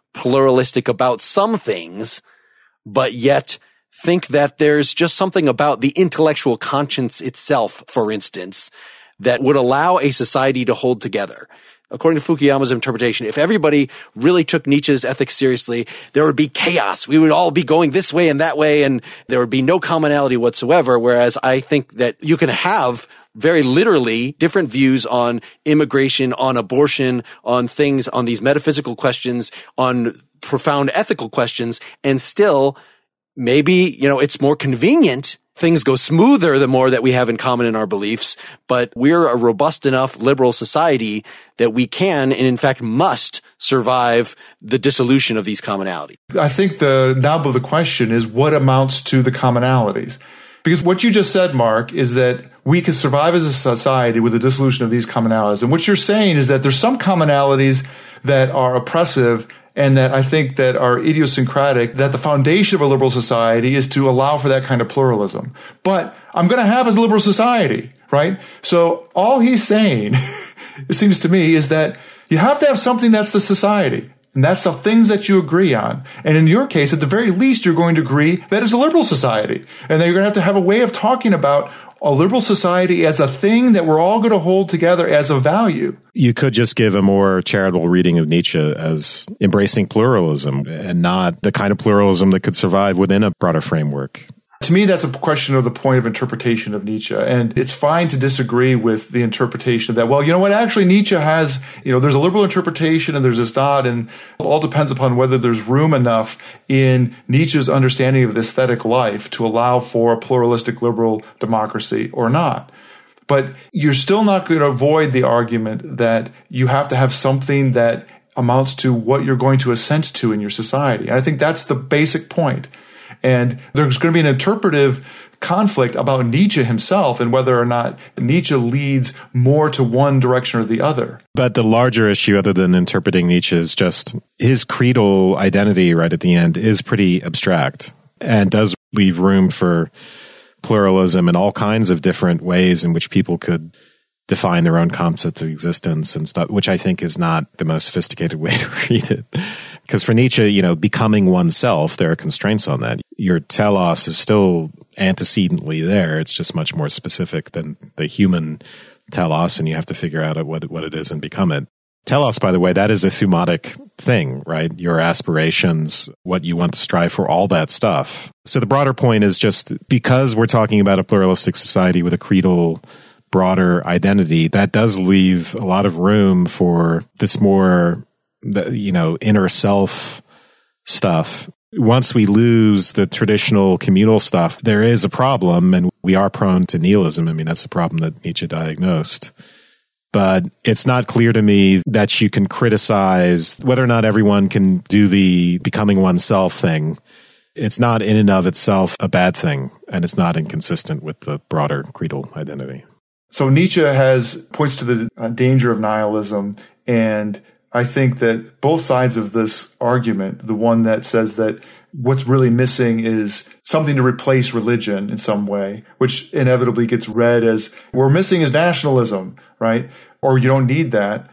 pluralistic about some things, but yet think that there's just something about the intellectual conscience itself, for instance, that would allow a society to hold together. According to Fukuyama's interpretation, if everybody really took Nietzsche's ethics seriously, there would be chaos. We would all be going this way and that way, and there would be no commonality whatsoever. Whereas I think that you can have very literally different views on immigration, on abortion, on things, on these metaphysical questions, on profound ethical questions, and still maybe, you know, it's more convenient. Things go smoother the more that we have in common in our beliefs, but we're a robust enough liberal society that we can, and in fact must, survive the dissolution of these commonalities. I think the nub of the question is what amounts to the commonalities. Because what you just said, Mark, is that we can survive as a society with the dissolution of these commonalities. And what you're saying is that there's some commonalities that are oppressive and that I think that are idiosyncratic, that the foundation of a liberal society is to allow for that kind of pluralism. But I'm going to have as a liberal society, right? So all he's saying, it seems to me, is that you have to have something that's the society. And that's the things that you agree on. And in your case, at the very least, you're going to agree that it's a liberal society. And then you're going to have to have a way of talking about a liberal society as a thing that we're all going to hold together as a value. You could just give a more charitable reading of Nietzsche as embracing pluralism and not the kind of pluralism that could survive within a broader framework. To me, that's a question of the point of interpretation of Nietzsche. And it's fine to disagree with the interpretation that, well, you know what, actually Nietzsche has, you know, there's a liberal interpretation and there's this not, and it all depends upon whether there's room enough in Nietzsche's understanding of the aesthetic life to allow for a pluralistic liberal democracy or not. But you're still not going to avoid the argument that you have to have something that amounts to what you're going to assent to in your society. And I think that's the basic point. And there's going to be an interpretive conflict about Nietzsche himself and whether or not Nietzsche leads more to one direction or the other. But the larger issue, other than interpreting Nietzsche, is just his creedal identity right at the end is pretty abstract and does leave room for pluralism and all kinds of different ways in which people could define their own concept of existence and stuff, which I think is not the most sophisticated way to read it. Because for Nietzsche, you know, becoming oneself, there are constraints on that. Your telos is still antecedently there. It's just much more specific than the human telos, and you have to figure out what, what it is and become it. Telos, by the way, that is a thumatic thing, right? Your aspirations, what you want to strive for, all that stuff. So the broader point is just because we're talking about a pluralistic society with a creedal broader identity, that does leave a lot of room for this more, you know, inner self stuff. Once we lose the traditional communal stuff, there is a problem, and we are prone to nihilism. I mean, that's the problem that Nietzsche diagnosed. But it's not clear to me that you can criticize whether or not everyone can do the becoming oneself thing. It's not in and of itself a bad thing, and it's not inconsistent with the broader creedal identity. So Nietzsche has points to the uh, danger of nihilism, and I think that both sides of this argument, the one that says that what's really missing is something to replace religion in some way, which inevitably gets read as we're missing is nationalism, right? Or you don't need that,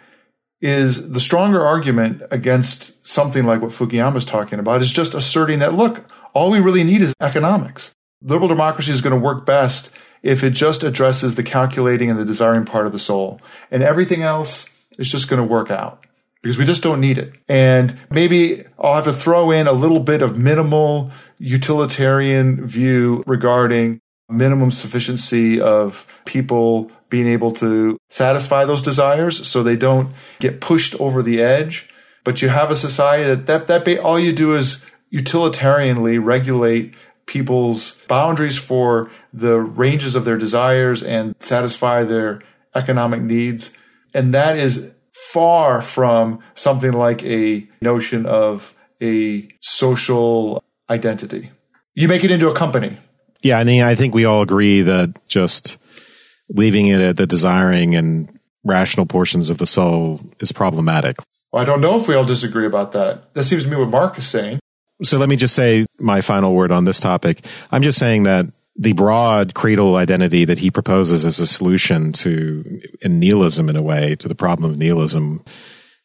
is the stronger argument against something like what Fukuyama is talking about is just asserting that, look, all we really need is economics. Liberal democracy is going to work best if it just addresses the calculating and the desiring part of the soul. And everything else is just going to work out because we just don't need it. And maybe I'll have to throw in a little bit of minimal utilitarian view regarding minimum sufficiency of people being able to satisfy those desires so they don't get pushed over the edge. But you have a society that, that, that ba- all you do is utilitarianly regulate people's boundaries for the ranges of their desires and satisfy their economic needs. And that is far from something like a notion of a social identity. You make it into a company. Yeah, I mean, I think we all agree that just leaving it at the desiring and rational portions of the soul is problematic. Well, I don't know if we all disagree about that. That seems to me what Mark is saying. So let me just say my final word on this topic. I'm just saying that the broad creedal identity that he proposes as a solution to in nihilism, in a way, to the problem of nihilism,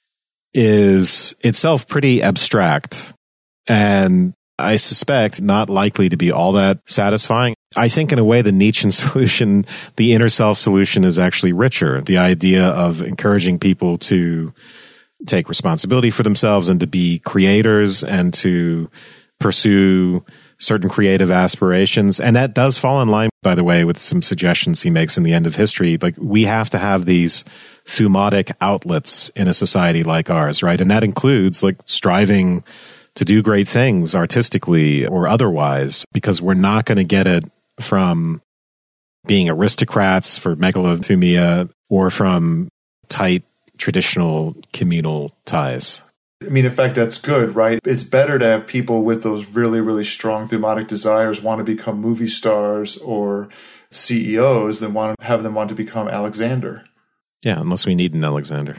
is itself pretty abstract and I suspect not likely to be all that satisfying. I think in a way the Nietzschean solution, the inner self solution, is actually richer. The idea of encouraging people to take responsibility for themselves and to be creators and to pursue certain creative aspirations. And that does fall in line, by the way, with some suggestions he makes in The End of History. Like, we have to have these thumatic outlets in a society like ours, right? And that includes like striving to do great things artistically or otherwise, because we're not going to get it from being aristocrats for megalothumia or from tight traditional communal ties. I mean, in fact, that's good, right? It's better to have people with those really, really strong thumatic desires want to become movie stars or C E Os than want to have them want to become Alexander. Yeah, unless we need an Alexander.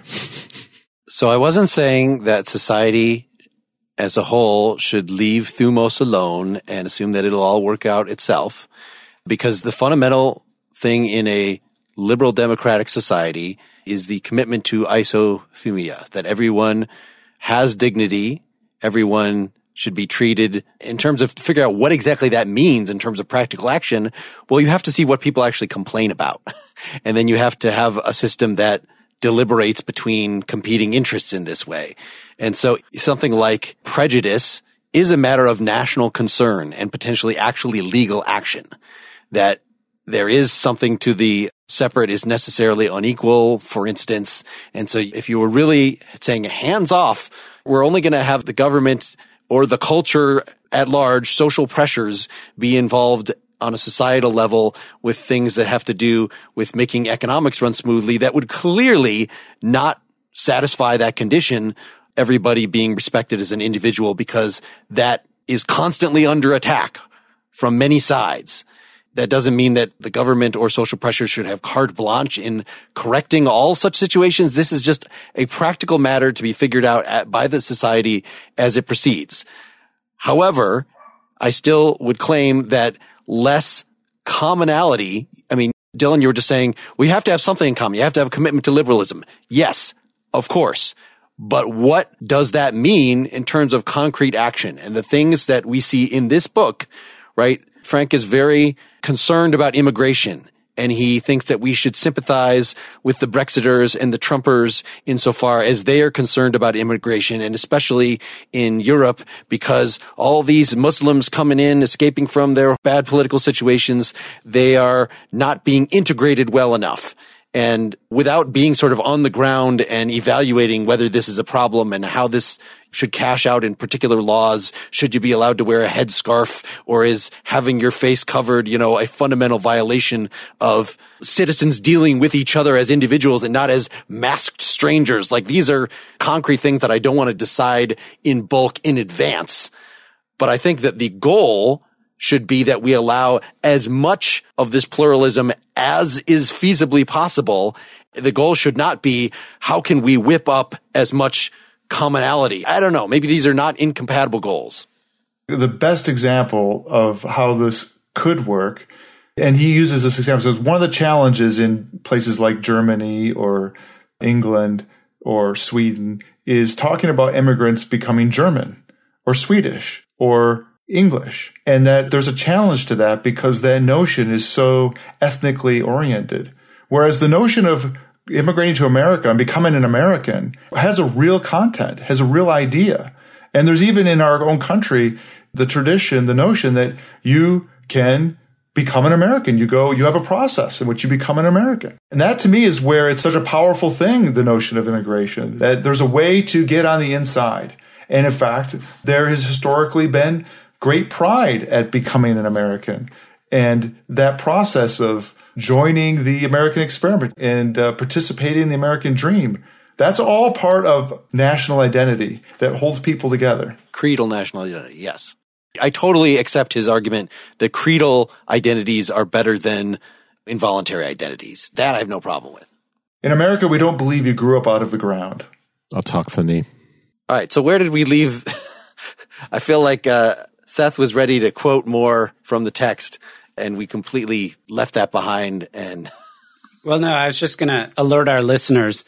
So I wasn't saying that society as a whole should leave thumos alone and assume that it'll all work out itself, because the fundamental thing in a liberal democratic society is the commitment to isothumia, that everyone has dignity, everyone should be treated in terms of figure out what exactly that means in terms of practical action. Well, you have to see what people actually complain about. And then you have to have a system that deliberates between competing interests in this way. And so something like prejudice is a matter of national concern and potentially actually legal action. That there is something to the separate is necessarily unequal, for instance. And so if you were really saying hands off, we're only going to have the government or the culture at large, social pressures, be involved on a societal level with things that have to do with making economics run smoothly, that would clearly not satisfy that condition, everybody being respected as an individual, because that is constantly under attack from many sides. That doesn't mean that the government or social pressure should have carte blanche in correcting all such situations. This is just a practical matter to be figured out at, by the society as it proceeds. However, I still would claim that less commonality, I mean, Dylan, you were just saying, we have to have something in common. You have to have a commitment to liberalism. Yes, of course. But what does that mean in terms of concrete action? And the things that we see in this book, right? Frank is very concerned about immigration, and he thinks that we should sympathize with the Brexiters and the Trumpers insofar as they are concerned about immigration, and especially in Europe, because all these Muslims coming in, escaping from their bad political situations, they are not being integrated well enough. And without being sort of on the ground and evaluating whether this is a problem and how this should cash out in particular laws, should you be allowed to wear a headscarf, or is having your face covered, you know, a fundamental violation of citizens dealing with each other as individuals and not as masked strangers? Like, these are concrete things that I don't want to decide in bulk in advance. But I think that the goal should be that we allow as much of this pluralism as is feasibly possible. The goal should not be, how can we whip up as much commonality? I don't know. Maybe these are not incompatible goals. The best example of how this could work, and he uses this example, so one of the challenges in places like Germany or England or Sweden is talking about immigrants becoming German or Swedish or English, and that there's a challenge to that because that notion is so ethnically oriented. Whereas the notion of immigrating to America and becoming an American has a real content, has a real idea. And there's even in our own country, the tradition, the notion that you can become an American. You go, you have a process in which you become an American. And that to me is where it's such a powerful thing, the notion of immigration, that there's a way to get on the inside. And in fact, there has historically been great pride at becoming an American. And that process of joining the American experiment and uh, participating in the American dream, that's all part of national identity that holds people together. Creedal national identity, yes. I totally accept his argument that creedal identities are better than involuntary identities. That I have no problem with. In America, we don't believe you grew up out of the ground. I'll talk the knee. All right, so where did we leave? I feel like uh, Seth was ready to quote more from the text, and we completely left that behind. And well, no, I was just going to alert our listeners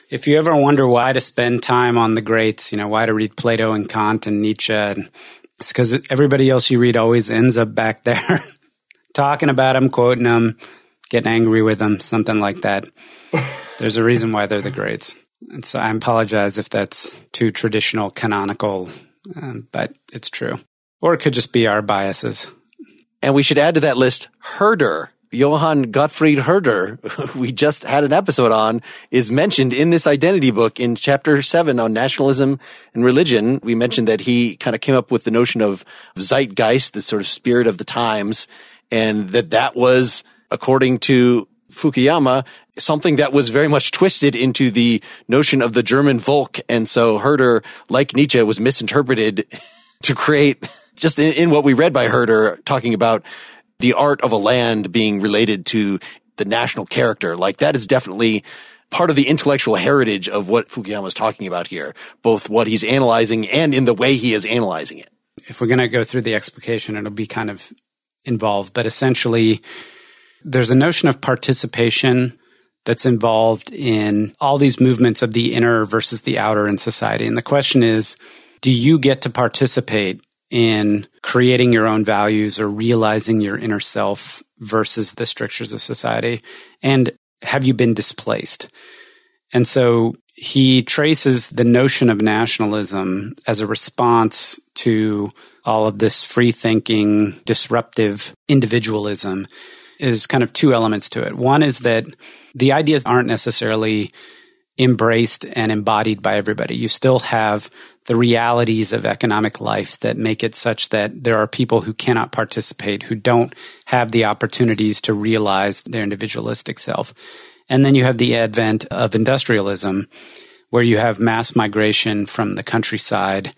if you ever wonder why to spend time on the greats, you know, why to read Plato and Kant and Nietzsche, it's because everybody else you read always ends up back there talking about them, quoting them, getting angry with them, something like that. There's a reason why they're the greats. And so I apologize if that's too traditional, canonical, um, but it's true. Or it could just be our biases. And we should add to that list Herder. Johann Gottfried Herder, who we just had an episode on, is mentioned in this identity book in chapter seven on nationalism and religion. We mentioned that he kind of came up with the notion of zeitgeist, the sort of spirit of the times, and that that was, according to Fukuyama, something that was very much twisted into the notion of the German Volk. And so Herder, like Nietzsche, was misinterpreted to create, just in, in what we read by Herder, talking about the art of a land being related to the national character. Like, that is definitely part of the intellectual heritage of what Fukuyama is talking about here, both what he's analyzing and in the way he is analyzing it. If we're going to go through the explication, it'll be kind of involved, but essentially there's a notion of participation that's involved in all these movements of the inner versus the outer in society. And the question is, do you get to participate in creating your own values or realizing your inner self versus the strictures of society? And have you been displaced? And so he traces the notion of nationalism as a response to all of this free-thinking, disruptive individualism. There's kind of two elements to it. One is that the ideas aren't necessarily embraced and embodied by everybody. You still have the realities of economic life that make it such that there are people who cannot participate, who don't have the opportunities to realize their individualistic self. And then you have the advent of industrialism, where you have mass migration from the countryside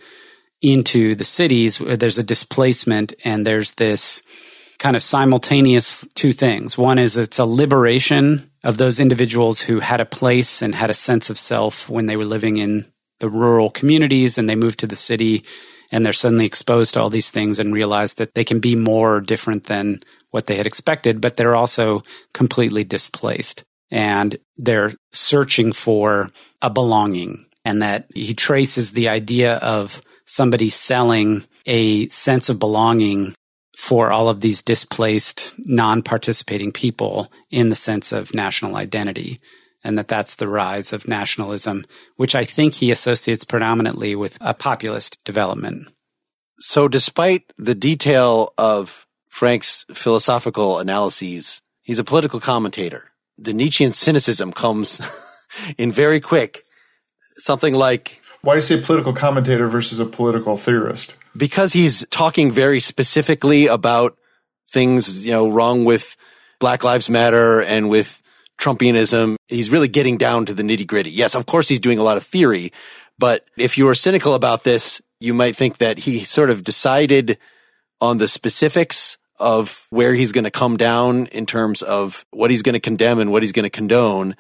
into the cities, where there's a displacement and there's this kind of simultaneous two things. One is it's a liberation of those individuals who had a place and had a sense of self when they were living in the rural communities, and they moved to the city and they're suddenly exposed to all these things and realize that they can be more different than what they had expected, but they're also completely displaced and they're searching for a belonging. And that he traces the idea of somebody selling a sense of belonging for all of these displaced, non-participating people in the sense of national identity, and that that's the rise of nationalism, which I think he associates predominantly with a populist development. So despite the detail of Frank's philosophical analyses, he's a political commentator. The Nietzschean cynicism comes in very quick, something like... Why do you say political commentator versus a political theorist? Because he's talking very specifically about things, you know, wrong with Black Lives Matter and with Trumpianism. He's really getting down to the nitty gritty. Yes, of course he's doing a lot of theory, but if you were cynical about this, you might think that he sort of decided on the specifics of where he's going to come down in terms of what he's going to condemn and what he's going to condone.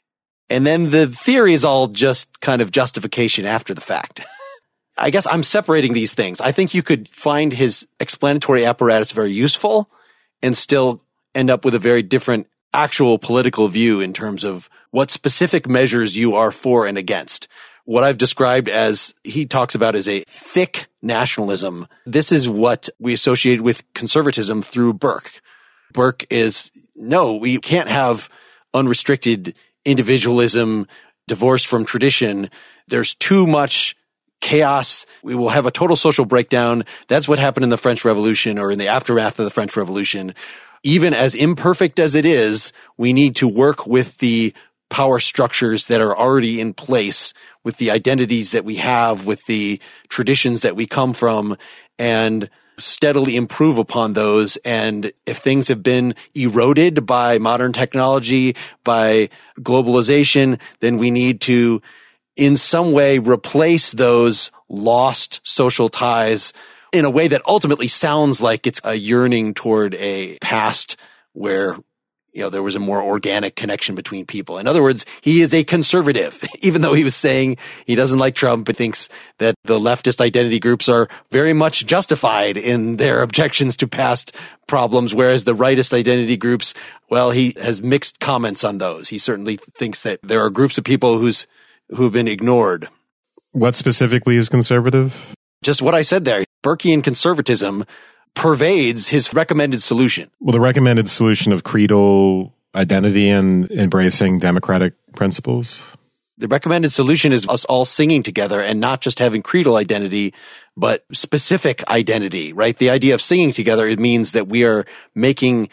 And then the theory is all just kind of justification after the fact. I guess I'm separating these things. I think you could find his explanatory apparatus very useful and still end up with a very different actual political view in terms of what specific measures you are for and against. What I've described as, he talks about as a thick nationalism. This is what we associate with conservatism through Burke. Burke is, no, we can't have unrestricted individualism divorced from tradition. There's too much chaos. We will have a total social breakdown. That's what happened in the French Revolution or in the aftermath of the French Revolution. Even as imperfect as it is, we need to work with the power structures that are already in place, with the identities that we have, with the traditions that we come from, and steadily improve upon those. And if things have been eroded by modern technology, by globalization, then we need to in some way replace those lost social ties in a way that ultimately sounds like it's a yearning toward a past where, you know, there was a more organic connection between people. In other words, he is a conservative, even though he was saying he doesn't like Trump, but thinks that the leftist identity groups are very much justified in their objections to past problems, whereas the rightist identity groups, well, he has mixed comments on those. He certainly thinks that there are groups of people whose who have been ignored. What specifically is conservative? Just what I said there. Burkean conservatism pervades his recommended solution. Well, the recommended solution of creedal identity and embracing democratic principles? The recommended solution is us all singing together and not just having creedal identity, but specific identity, right? The idea of singing together, it means that we are making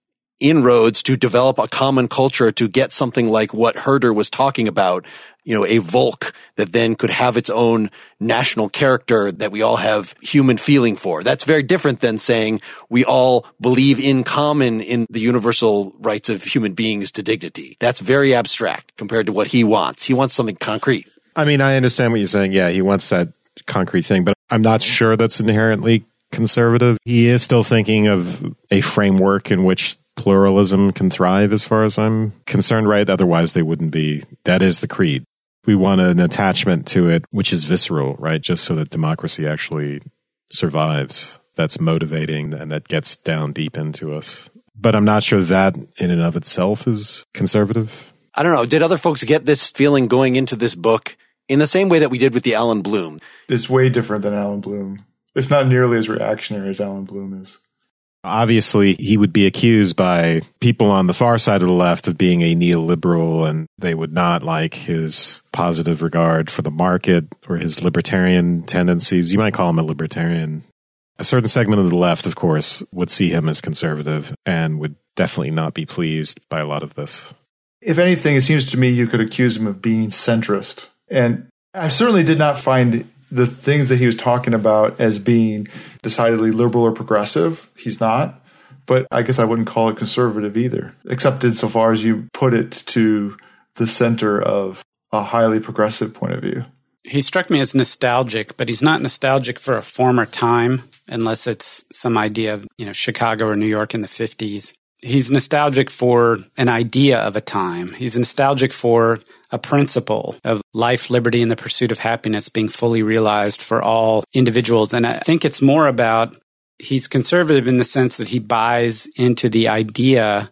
inroads to develop a common culture to get something like what Herder was talking about, you know, a Volk that then could have its own national character that we all have human feeling for. That's very different than saying we all believe in common in the universal rights of human beings to dignity. That's very abstract compared to what he wants. He wants something concrete. I mean, I understand what you're saying. Yeah, he wants that concrete thing, but I'm not sure that's inherently conservative. He is still thinking of a framework in which pluralism can thrive as far as I'm concerned, right? Otherwise, they wouldn't be. That is the creed. We want an attachment to it, which is visceral, right? Just so that democracy actually survives. That's motivating and that gets down deep into us. But I'm not sure that in and of itself is conservative. I don't know. Did other folks get this feeling going into this book in the same way that we did with the Alan Bloom? It's way different than Alan Bloom. It's not nearly as reactionary as Alan Bloom is. Obviously, he would be accused by people on the far side of the left of being a neoliberal, and they would not like his positive regard for the market or his libertarian tendencies. You might call him a libertarian. A certain segment of the left, of course, would see him as conservative and would definitely not be pleased by a lot of this. If anything, it seems to me you could accuse him of being centrist. And I certainly did not find the things that he was talking about as being decidedly liberal or progressive. He's not. But I guess I wouldn't call it conservative either, except insofar as you put it to the center of a highly progressive point of view. He struck me as nostalgic, but he's not nostalgic for a former time, unless it's some idea of, you know, Chicago or New York in the fifties. He's nostalgic for an idea of a time. He's nostalgic for a principle of life, liberty, and the pursuit of happiness being fully realized for all individuals. And I think it's more about he's conservative in the sense that he buys into the idea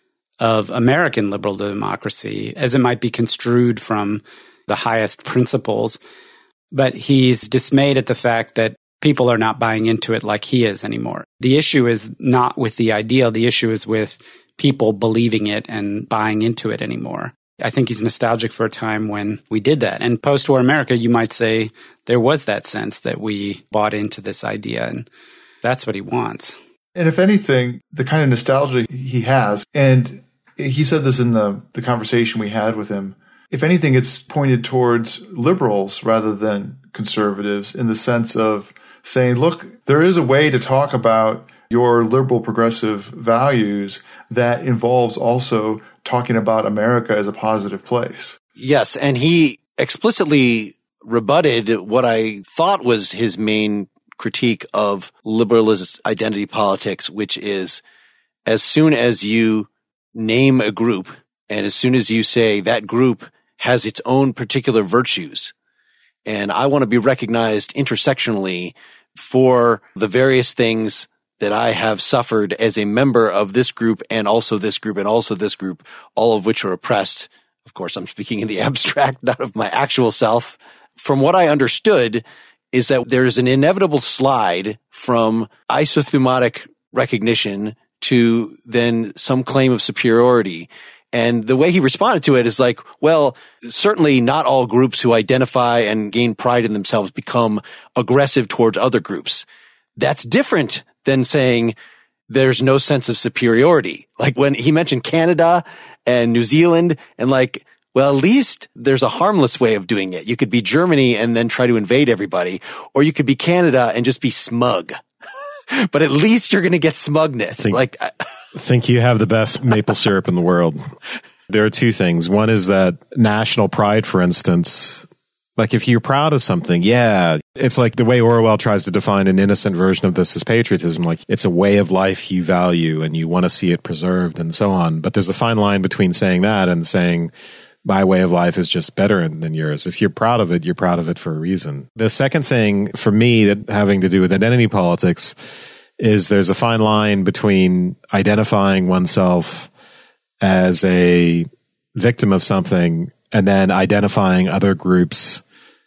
of American liberal democracy as it might be construed from the highest principles. But he's dismayed at the fact that people are not buying into it like he is anymore. The issue is not with the ideal. The issue is with people believing it and buying into it anymore. I think he's nostalgic for a time when we did that. And post-war America, you might say there was that sense that we bought into this idea, and that's what he wants. And if anything, the kind of nostalgia he has, and he said this in the, the conversation we had with him, if anything, it's pointed towards liberals rather than conservatives in the sense of saying, look, there is a way to talk about your liberal progressive values that involves also talking about America as a positive place. Yes, and he explicitly rebutted what I thought was his main critique of liberalist identity politics, which is as soon as you name a group and as soon as you say that group has its own particular virtues, and I want to be recognized intersectionally for the various things that I have suffered as a member of this group and also this group and also this group, all of which are oppressed. Of course, I'm speaking in the abstract, not of my actual self. From what I understood is that there's an inevitable slide from isothumatic recognition to then some claim of superiority. And the way he responded to it is like, well, certainly not all groups who identify and gain pride in themselves become aggressive towards other groups. That's different than saying there's no sense of superiority. Like when he mentioned Canada and New Zealand and like, well, at least there's a harmless way of doing it. You could be Germany and then try to invade everybody, or you could be Canada and just be smug. But at least you're going to get smugness. Think, like, think you have the best maple syrup in the world. There are two things. One is that national pride, for instance. Like if you're proud of something, yeah, it's like the way Orwell tries to define an innocent version of this as patriotism. Like it's a way of life you value and you want to see it preserved and so on. But there's a fine line between saying that and saying my way of life is just better than yours. If you're proud of it, you're proud of it for a reason. The second thing for me that having to do with identity politics is there's a fine line between identifying oneself as a victim of something and then identifying other groups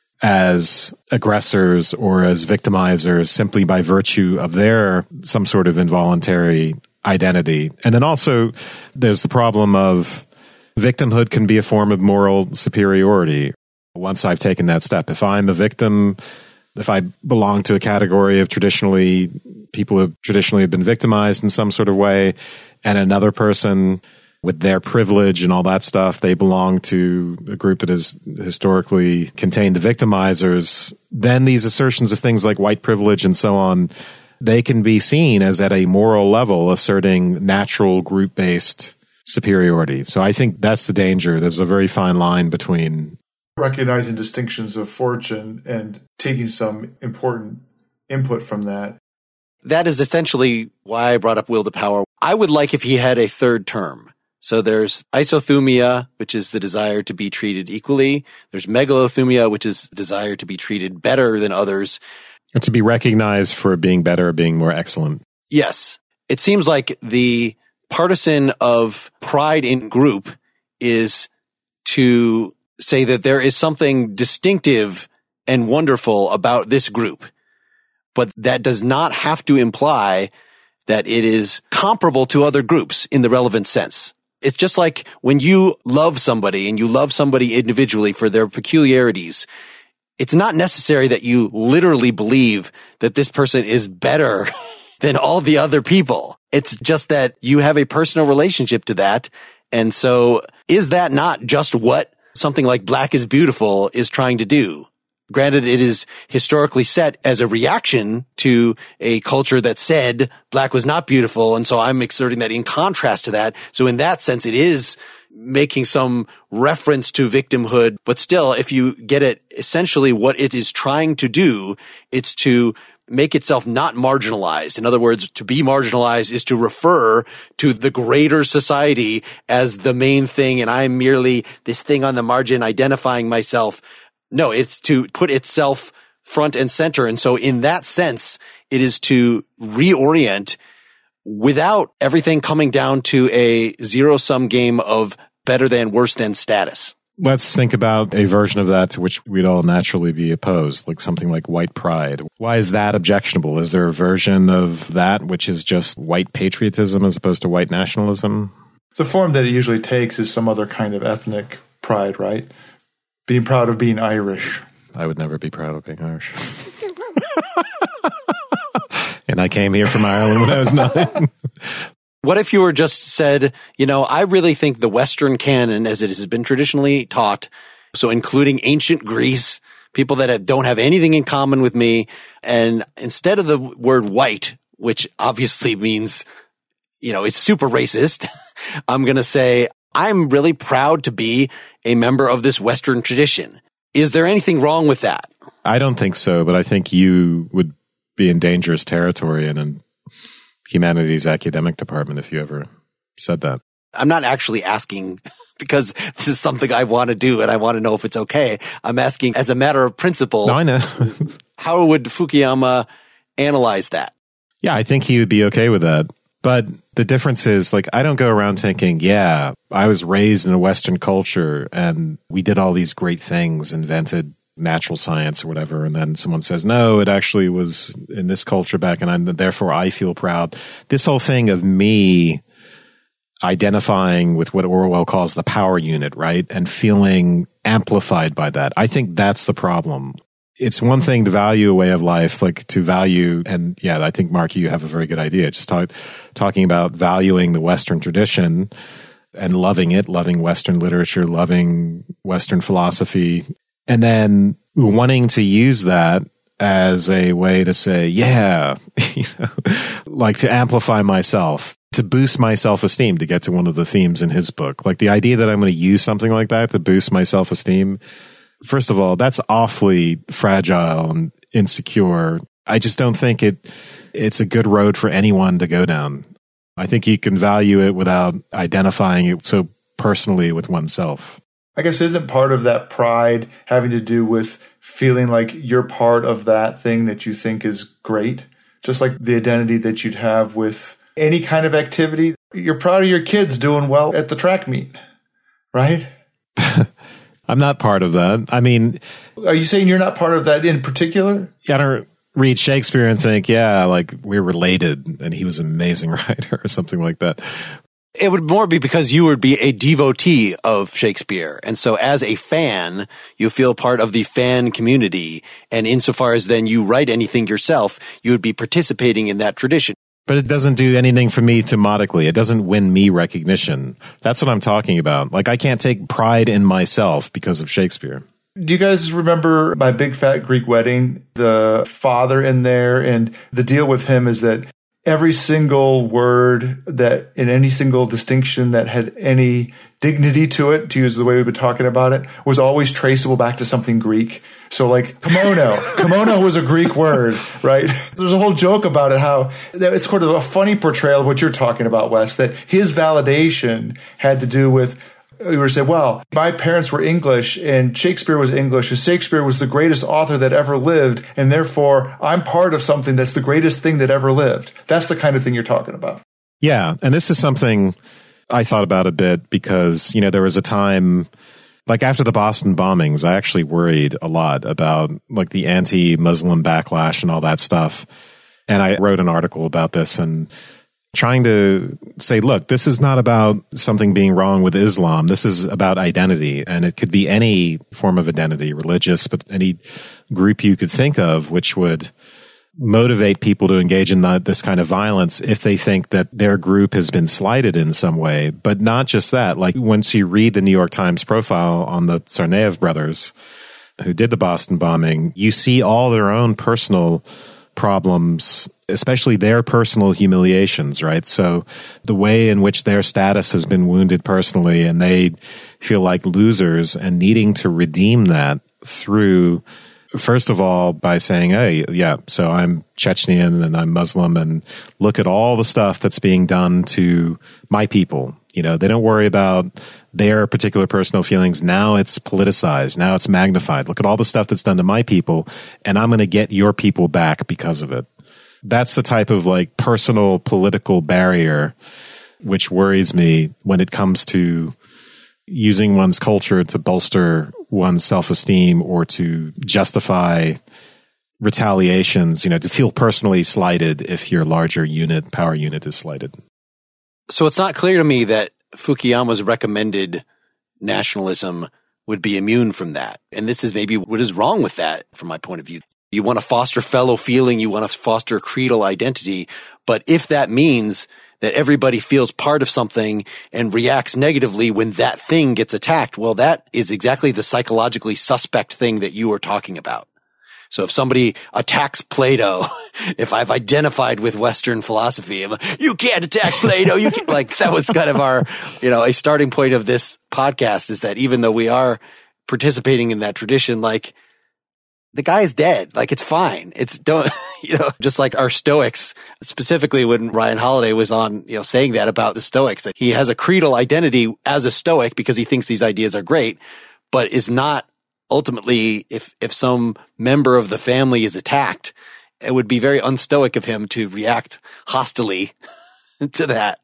as aggressors or as victimizers simply by virtue of their some sort of involuntary identity. And then also there's the problem of victimhood can be a form of moral superiority. Once I've taken that step, if I'm a victim, if I belong to a category of traditionally people who traditionally have been victimized in some sort of way, and another person with their privilege and all that stuff, they belong to a group that has historically contained the victimizers, then these assertions of things like white privilege and so on, they can be seen as at a moral level asserting natural group-based superiority. So I think that's the danger. There's a very fine line between recognizing distinctions of fortune and taking some important input from that. That is essentially why I brought up will to power. I would like if he had a third term. So there's isothumia, which is the desire to be treated equally. There's megalothumia, which is the desire to be treated better than others. And to be recognized for being better, being more excellent. Yes. It seems like the partisan of pride in group is to say that there is something distinctive and wonderful about this group. But that does not have to imply that it is comparable to other groups in the relevant sense. It's just like when you love somebody and you love somebody individually for their peculiarities, it's not necessary that you literally believe that this person is better than all the other people. It's just that you have a personal relationship to that. And so is that not just what something like Black is Beautiful is trying to do? Granted, it is historically set as a reaction to a culture that said Black was not beautiful. And so I'm exerting that in contrast to that. So in that sense, it is making some reference to victimhood. But still, if you get it, essentially what it is trying to do, it's to make itself not marginalized. In other words, to be marginalized is to refer to the greater society as the main thing. And I'm merely this thing on the margin identifying myself. No, it's to put itself front and center. And so in that sense, it is to reorient without everything coming down to a zero-sum game of better than, worse than status. Let's think about a version of that to which we'd all naturally be opposed, like something like white pride. Why is that objectionable? Is there a version of that which is just white patriotism as opposed to white nationalism? The form that it usually takes is some other kind of ethnic pride, right? Being proud of being Irish. I would never be proud of being Irish. And I came here from Ireland when I was nine. What if you were just said, you know, I really think the Western canon, as it has been traditionally taught, so including ancient Greece, people that have, don't have anything in common with me, and instead of the word white, which obviously means, you know, it's super racist, I'm going to say, I'm really proud to be a member of this Western tradition. Is there anything wrong with that? I don't think so, but I think you would be in dangerous territory in a humanities academic department if you ever said that. I'm not actually asking because this is something I want to do and I want to know if it's okay. I'm asking as a matter of principle. No, I know. How would Fukuyama analyze that? Yeah, I think he would be okay with that. But the difference is, like, I don't go around thinking, yeah, I was raised in a Western culture and we did all these great things, invented natural science or whatever. And then someone says, no, it actually was in this culture back and I'm, therefore I feel proud. This whole thing of me identifying with what Orwell calls the power unit, right? And feeling amplified by that. I think that's the problem. It's one thing to value a way of life, like to value, and yeah, I think, Mark, you have a very good idea. Just talk, talking about valuing the Western tradition and loving it, loving Western literature, loving Western philosophy, and then wanting to use that as a way to say, yeah, you know, like to amplify myself, to boost my self-esteem, to get to one of the themes in his book. Like the idea that I'm going to use something like that to boost my self-esteem. First of all, that's awfully fragile and insecure. I just don't think it it's a good road for anyone to go down. I think you can value it without identifying it so personally with oneself. I guess isn't part of that pride having to do with feeling like you're part of that thing that you think is great? Just like the identity that you'd have with any kind of activity. You're proud of your kids doing well at the track meet, right? I'm not part of that. I mean, are you saying you're not part of that in particular? I don't read Shakespeare and think, yeah, like we're related and he was an amazing writer or something like that. It would more be because you would be a devotee of Shakespeare. And so as a fan, you feel part of the fan community. And insofar as then you write anything yourself, you would be participating in that tradition. But it doesn't do anything for me thematically. It doesn't win me recognition. That's what I'm talking about. Like, I can't take pride in myself because of Shakespeare. Do you guys remember My Big Fat Greek Wedding? The father in there, and the deal with him is that every single word that in any single distinction that had any dignity to it, to use the way we've been talking about it, was always traceable back to something Greek. So like kimono, kimono was a Greek word, right? There's a whole joke about it, how it's sort of a funny portrayal of what you're talking about, Wes, that his validation had to do with, we were saying, well, my parents were English and Shakespeare was English and Shakespeare was the greatest author that ever lived. And therefore I'm part of something that's the greatest thing that ever lived. That's the kind of thing you're talking about. Yeah. And this is something I thought about a bit because, you know, there was a time like after the Boston bombings, I actually worried a lot about like the anti-Muslim backlash and all that stuff. And I wrote an article about this and trying to say, look, this is not about something being wrong with Islam. This is about identity. And it could be any form of identity, religious, but any group you could think of, which would motivate people to engage in the, this kind of violence if they think that their group has been slighted in some way. But not just that. Like once you read the New York Times profile on the Tsarnaev brothers who did the Boston bombing, you see all their own personal problems, especially their personal humiliations, right? So the way in which their status has been wounded personally and they feel like losers and needing to redeem that through, first of all, by saying, hey, yeah, so I'm Chechenian and I'm Muslim and look at all the stuff that's being done to my people. You know, they don't worry about their particular personal feelings. Now it's politicized. Now it's magnified. Look at all the stuff that's done to my people, and I'm going to get your people back because of it. That's the type of like personal political barrier which worries me when it comes to using one's culture to bolster one's self-esteem or to justify retaliations, you know, to feel personally slighted if your larger unit, power unit is slighted. So it's not clear to me that Fukuyama's recommended nationalism would be immune from that. And this is maybe what is wrong with that from my point of view. You want to foster fellow feeling, you want to foster creedal identity. But if that means that everybody feels part of something and reacts negatively when that thing gets attacked, well, that is exactly the psychologically suspect thing that you are talking about. So if somebody attacks Plato, if I've identified with Western philosophy, I'm like, you can't attack Plato. You can't, like, that was kind of our, you know, a starting point of this podcast is that even though we are participating in that tradition, like, the guy is dead. Like, it's fine. It's don't, you know, just like our Stoics, specifically when Ryan Holiday was on, you know, saying that about the Stoics, that he has a creedal identity as a Stoic because he thinks these ideas are great, but is not ultimately, if, if some member of the family is attacked, it would be very unstoic of him to react hostilely to that.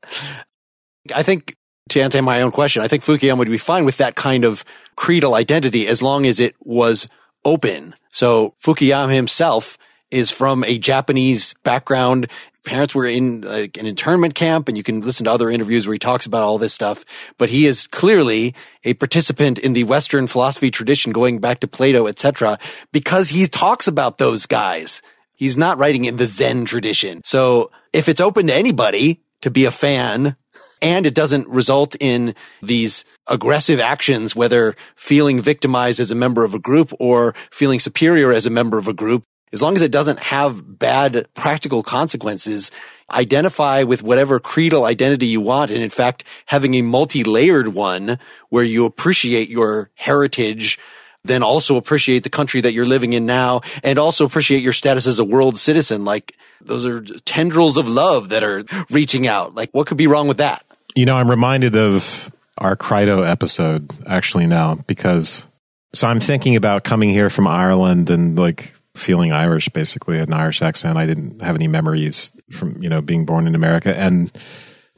I think, to answer my own question, I think Fukuyama would be fine with that kind of creedal identity as long as it was open. So Fukuyama himself is from a Japanese background. Parents were in like an internment camp, and you can listen to other interviews where he talks about all this stuff. But he is clearly a participant in the Western philosophy tradition going back to Plato, et cetera, because he talks about those guys. He's not writing in the Zen tradition. So if it's open to anybody to be a fan, and it doesn't result in these aggressive actions, whether feeling victimized as a member of a group or feeling superior as a member of a group, as long as it doesn't have bad practical consequences, identify with whatever creedal identity you want. And in fact, having a multi-layered one where you appreciate your heritage, then also appreciate the country that you're living in now, and also appreciate your status as a world citizen. Like, those are tendrils of love that are reaching out. Like, what could be wrong with that? You know, I'm reminded of our Crito episode actually now, because so I'm thinking about coming here from Ireland and like feeling Irish, basically, an Irish accent. I didn't have any memories from, you know, being born in America. And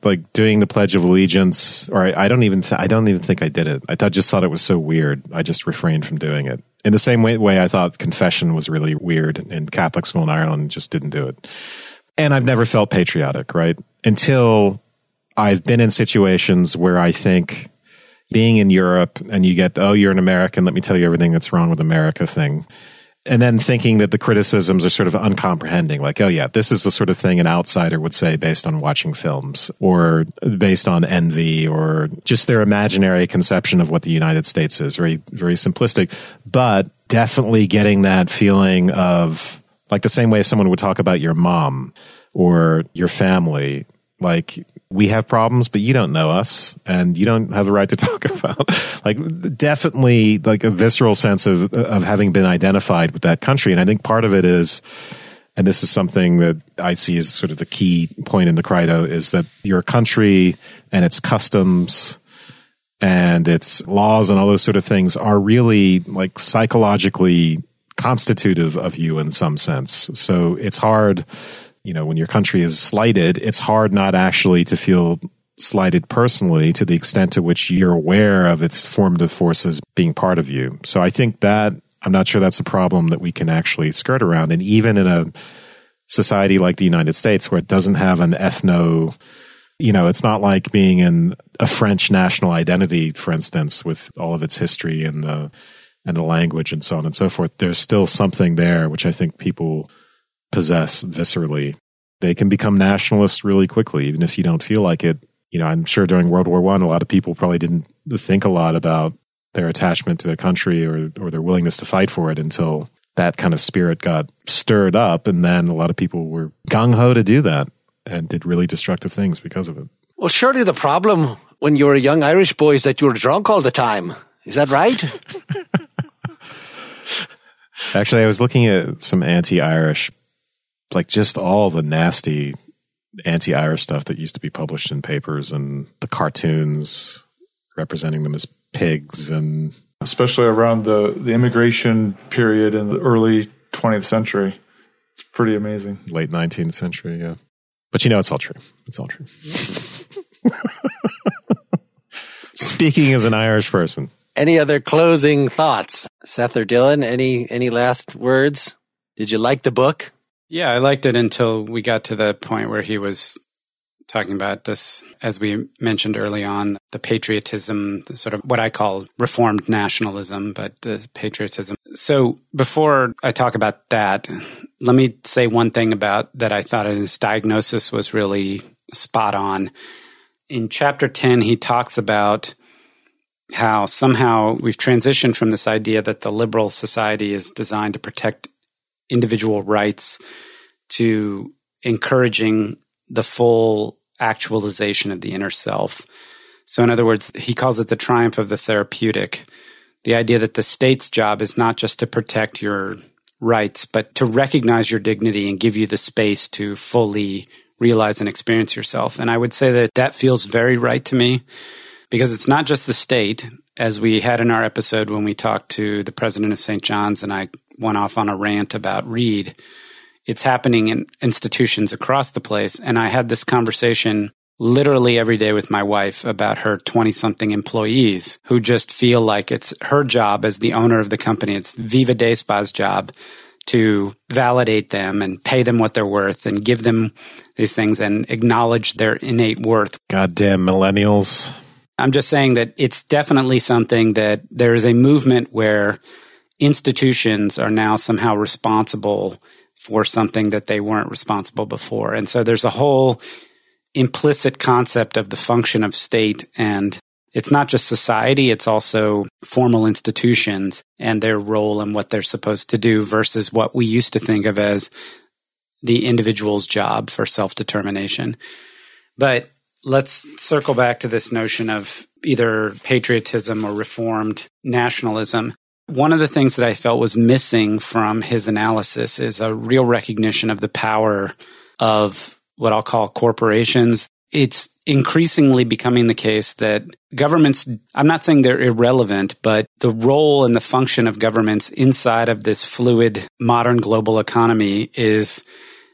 like doing the Pledge of Allegiance, or I, I don't even th- I don't even think I did it. I th- just thought it was so weird. I just refrained from doing it. In the same way, way I thought confession was really weird in Catholic school in Ireland, just didn't do it. And I've never felt patriotic, right? Until I've been in situations where I think being in Europe and you get, oh, you're an American, let me tell you everything that's wrong with America thing. And then thinking that the criticisms are sort of uncomprehending, like, oh yeah, this is the sort of thing an outsider would say based on watching films or based on envy or just their imaginary conception of what the United States is. Very, very simplistic, but definitely getting that feeling of like the same way if someone would talk about your mom or your family, like, we have problems, but you don't know us and you don't have the right to talk about. Like, definitely like a visceral sense of of having been identified with that country. And I think part of it is, and this is something that I see as sort of the key point in the Credo, is that your country and its customs and its laws and all those sort of things are really like psychologically constitutive of you in some sense. So it's hard, you know, when your country is slighted, it's hard not actually to feel slighted personally to the extent to which you're aware of its formative forces being part of you. So I think that, I'm not sure that's a problem that we can actually skirt around. And even in a society like the United States where it doesn't have an ethno, you know, it's not like being in a French national identity, for instance, with all of its history and the, and the language and so on and so forth. There's still something there, which I think people possess viscerally. They can become nationalists really quickly, even if you don't feel like it. You know, I'm sure during World War One, a lot of people probably didn't think a lot about their attachment to their country or or their willingness to fight for it until that kind of spirit got stirred up, and then a lot of people were gung-ho to do that and did really destructive things because of it. Well, surely the problem when you were a young Irish boy is that you were drunk all the time. Is that right? Actually, I was looking at some anti-Irish, like just all the nasty anti-Irish stuff that used to be published in papers and the cartoons representing them as pigs, and especially around the, the immigration period in the early twentieth century. It's pretty amazing. Late nineteenth century, yeah. But you know, it's all true. It's all true. Speaking as an Irish person. Any other closing thoughts? Seth or Dylan, any any last words? Did you like the book? Yeah, I liked it until we got to the point where he was talking about this, as we mentioned early on, the patriotism, the sort of what I call reformed nationalism, but the patriotism. So before I talk about that, let me say one thing about that I thought his diagnosis was really spot on. In chapter ten, he talks about how somehow we've transitioned from this idea that the liberal society is designed to protect individual rights to encouraging the full actualization of the inner self. So in other words, he calls it the triumph of the therapeutic. The idea that the state's job is not just to protect your rights, but to recognize your dignity and give you the space to fully realize and experience yourself. And I would say that that feels very right to me, because it's not just the state, as we had in our episode when we talked to the president of Saint John's and I went off on a rant about Reed. It's happening in institutions across the place. And I had this conversation literally every day with my wife about her twenty-something employees who just feel like it's her job as the owner of the company. It's Viva Despa's job to validate them and pay them what they're worth and give them these things and acknowledge their innate worth. Goddamn millennials. I'm just saying that it's definitely something that there is a movement where institutions are now somehow responsible for something that they weren't responsible before. And so there's a whole implicit concept of the function of state, and it's not just society, it's also formal institutions and their role and what they're supposed to do versus what we used to think of as the individual's job for self-determination. But let's circle back to this notion of either patriotism or reformed nationalism. One of the things that I felt was missing from his analysis is a real recognition of the power of what I'll call corporations. It's increasingly becoming the case that governments, I'm not saying they're irrelevant, but the role and the function of governments inside of this fluid modern global economy is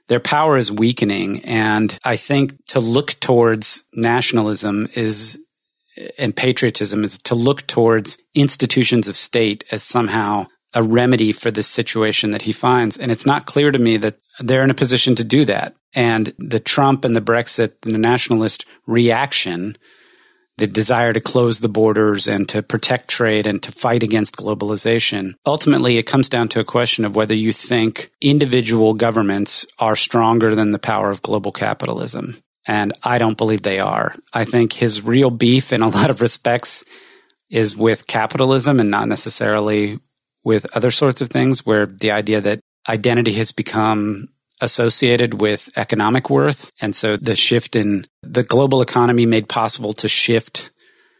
their power is weakening. And I think to look towards nationalism is and patriotism is to look towards institutions of state as somehow a remedy for this situation that he finds. And it's not clear to me that they're in a position to do that. And the Trump and the Brexit and the nationalist reaction, the desire to close the borders and to protect trade and to fight against globalization, ultimately it comes down to a question of whether you think individual governments are stronger than the power of global capitalism. And I don't believe they are. I think his real beef in a lot of respects is with capitalism and not necessarily with other sorts of things, where the idea that identity has become associated with economic worth. And so the shift in the global economy made possible to shift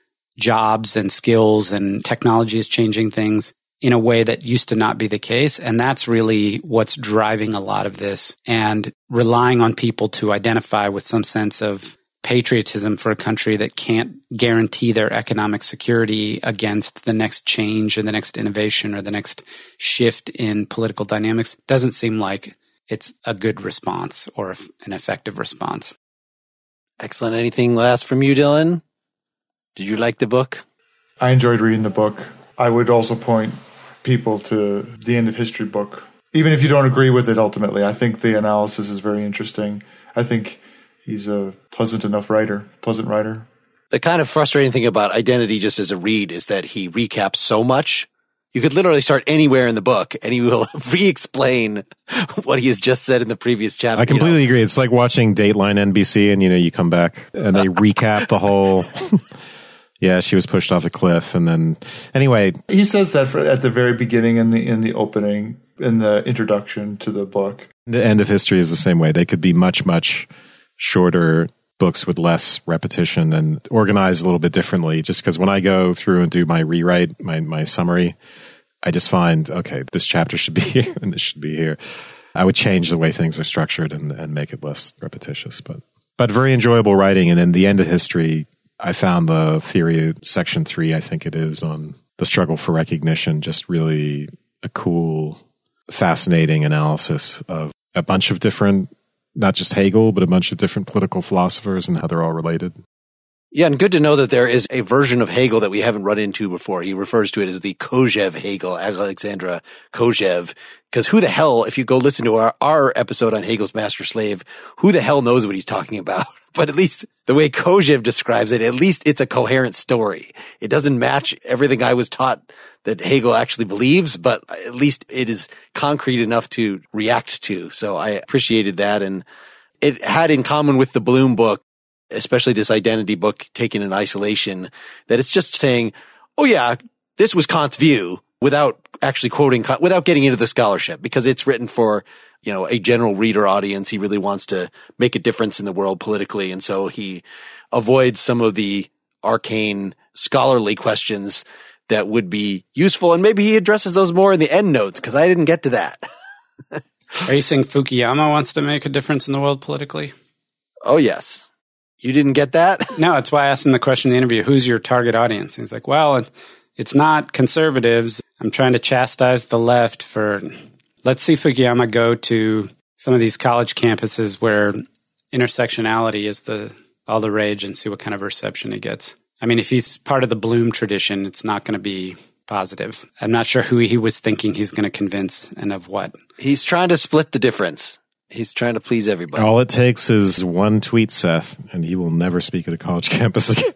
jobs and skills, and technology is changing things in a way that used to not be the case. And that's really what's driving a lot of this, and relying on people to identify with some sense of patriotism for a country that can't guarantee their economic security against the next change or the next innovation or the next shift in political dynamics doesn't seem like it's a good response or an effective response. Excellent. Anything last from you, Dylan? Did you like the book? I enjoyed reading the book. I would also point people to the End of History book. Even if you don't agree with it ultimately, I think the analysis is very interesting. I think he's a pleasant enough writer, pleasant writer. The kind of frustrating thing about Identity just as a read is that he recaps so much. You could literally start anywhere in the book and he will re-explain what he has just said in the previous chapter. I completely you know. agree. It's like watching Dateline N B C and, you know, you come back and they recap the whole... Yeah, she was pushed off a cliff, and then anyway, he says that for, at the very beginning in the in the opening, in the introduction to the book. The End of History is the same way. They could be much much shorter books with less repetition and organized a little bit differently. Just because when I go through and do my rewrite, my my summary, I just find okay, this chapter should be here and this should be here. I would change the way things are structured and and make it less repetitious, but but very enjoyable writing. And then the End of History. I found the theory, section three, I think it is, on the struggle for recognition, just really a cool, fascinating analysis of a bunch of different, not just Hegel, but a bunch of different political philosophers and how they're all related. Yeah, and good to know that there is a version of Hegel that we haven't run into before. He refers to it as the Kojève Hegel, Alexandra Kojève. Because who the hell, if you go listen to our, our episode on Hegel's Master Slave, who the hell knows what he's talking about? But at least the way Kojève describes it, at least it's a coherent story. It doesn't match everything I was taught that Hegel actually believes, but at least it is concrete enough to react to. So I appreciated that. And it had in common with the Bloom book, especially this Identity book taken in isolation, that it's just saying, oh yeah, this was Kant's view without actually quoting, without getting into the scholarship, because it's written for, you know, a general reader audience. He really wants to make a difference in the world politically. And so he avoids some of the arcane scholarly questions that would be useful. And maybe he addresses those more in the end notes, because I didn't get to that. Are you saying Fukuyama wants to make a difference in the world politically? Oh, yes. You didn't get that? No, that's why I asked him the question in the interview, who's your target audience? And he's like, well, it, it's not conservatives. I'm trying to chastise the left for, let's see Fukuyama go to some of these college campuses where intersectionality is the all the rage and see what kind of reception he gets. I mean, if he's part of the Bloom tradition, it's not going to be positive. I'm not sure who he was thinking he's going to convince and of what. He's trying to split the difference. He's trying to please everybody. All it takes is one tweet, Seth, and he will never speak at a college campus again.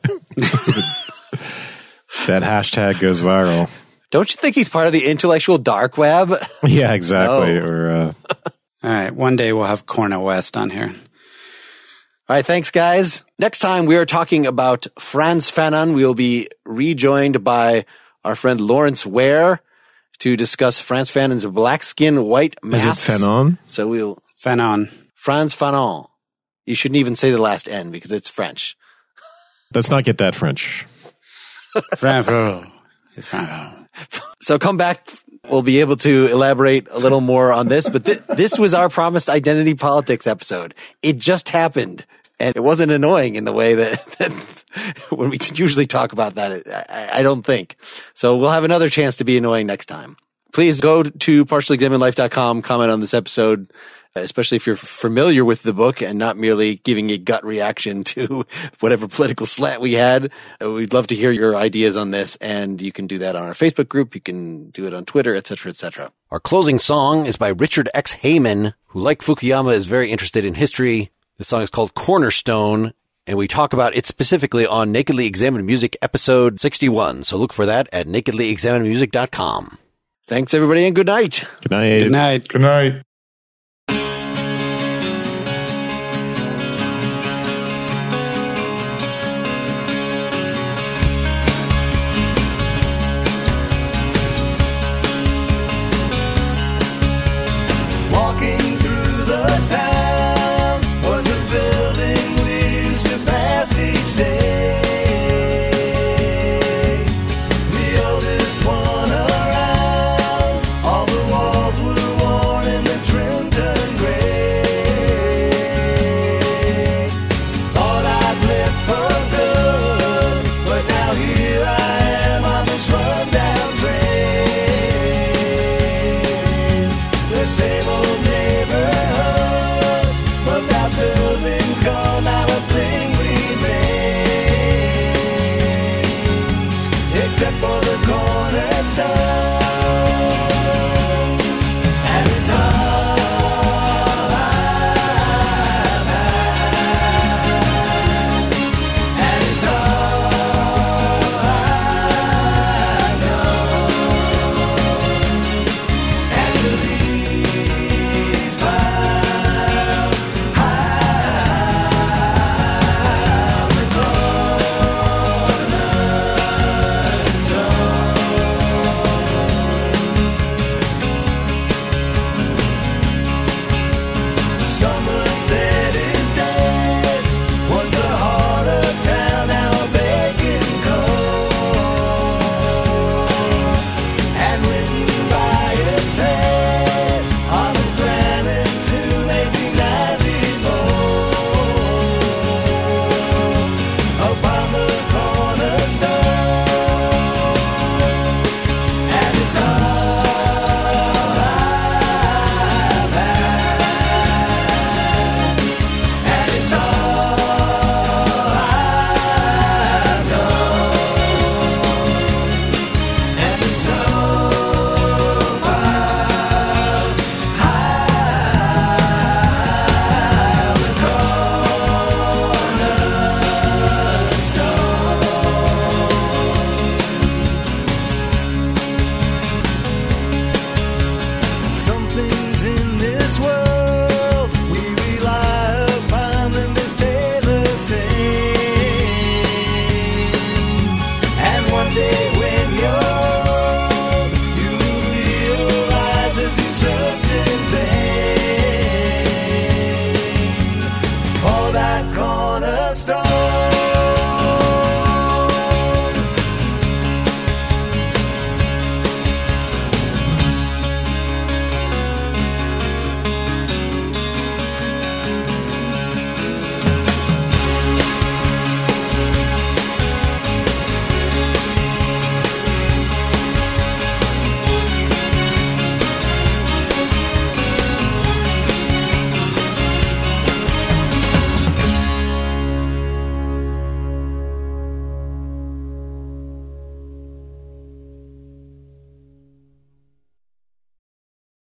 That hashtag goes viral. Don't you think he's part of the intellectual dark web? Yeah, exactly. No. Or uh... All right, one day we'll have Cornel West on here. All right, thanks, guys. Next time we are talking about Frantz Fanon. We will be rejoined by our friend Lawrence Ware to discuss Frantz Fanon's Black Skin, White Masks. Is it Fanon? So we'll... Fanon. Frantz Fanon. You shouldn't even say the last N because it's French. Let's not get that French. Franco. It's Franco. So come back. We'll be able to elaborate a little more on this. But th- this was our promised identity politics episode. It just happened. And it wasn't annoying in the way that, that when we usually talk about that, I, I don't think. So we'll have another chance to be annoying next time. Please go to partially examined life dot com, comment on this episode. especially if you're familiar with the book and not merely giving a gut reaction to whatever political slant we had. We'd love to hear your ideas on this, and you can do that on our Facebook group. You can do it on Twitter, et cetera, et cetera. Our closing song is by Richard X. Heyman, who, like Fukuyama, is very interested in history. The song is called Cornerstone, and we talk about it specifically on Nakedly Examined Music episode sixty-one. So look for that at nakedly examined music dot com. Thanks, everybody, and good night. Good night. Good night. Good night.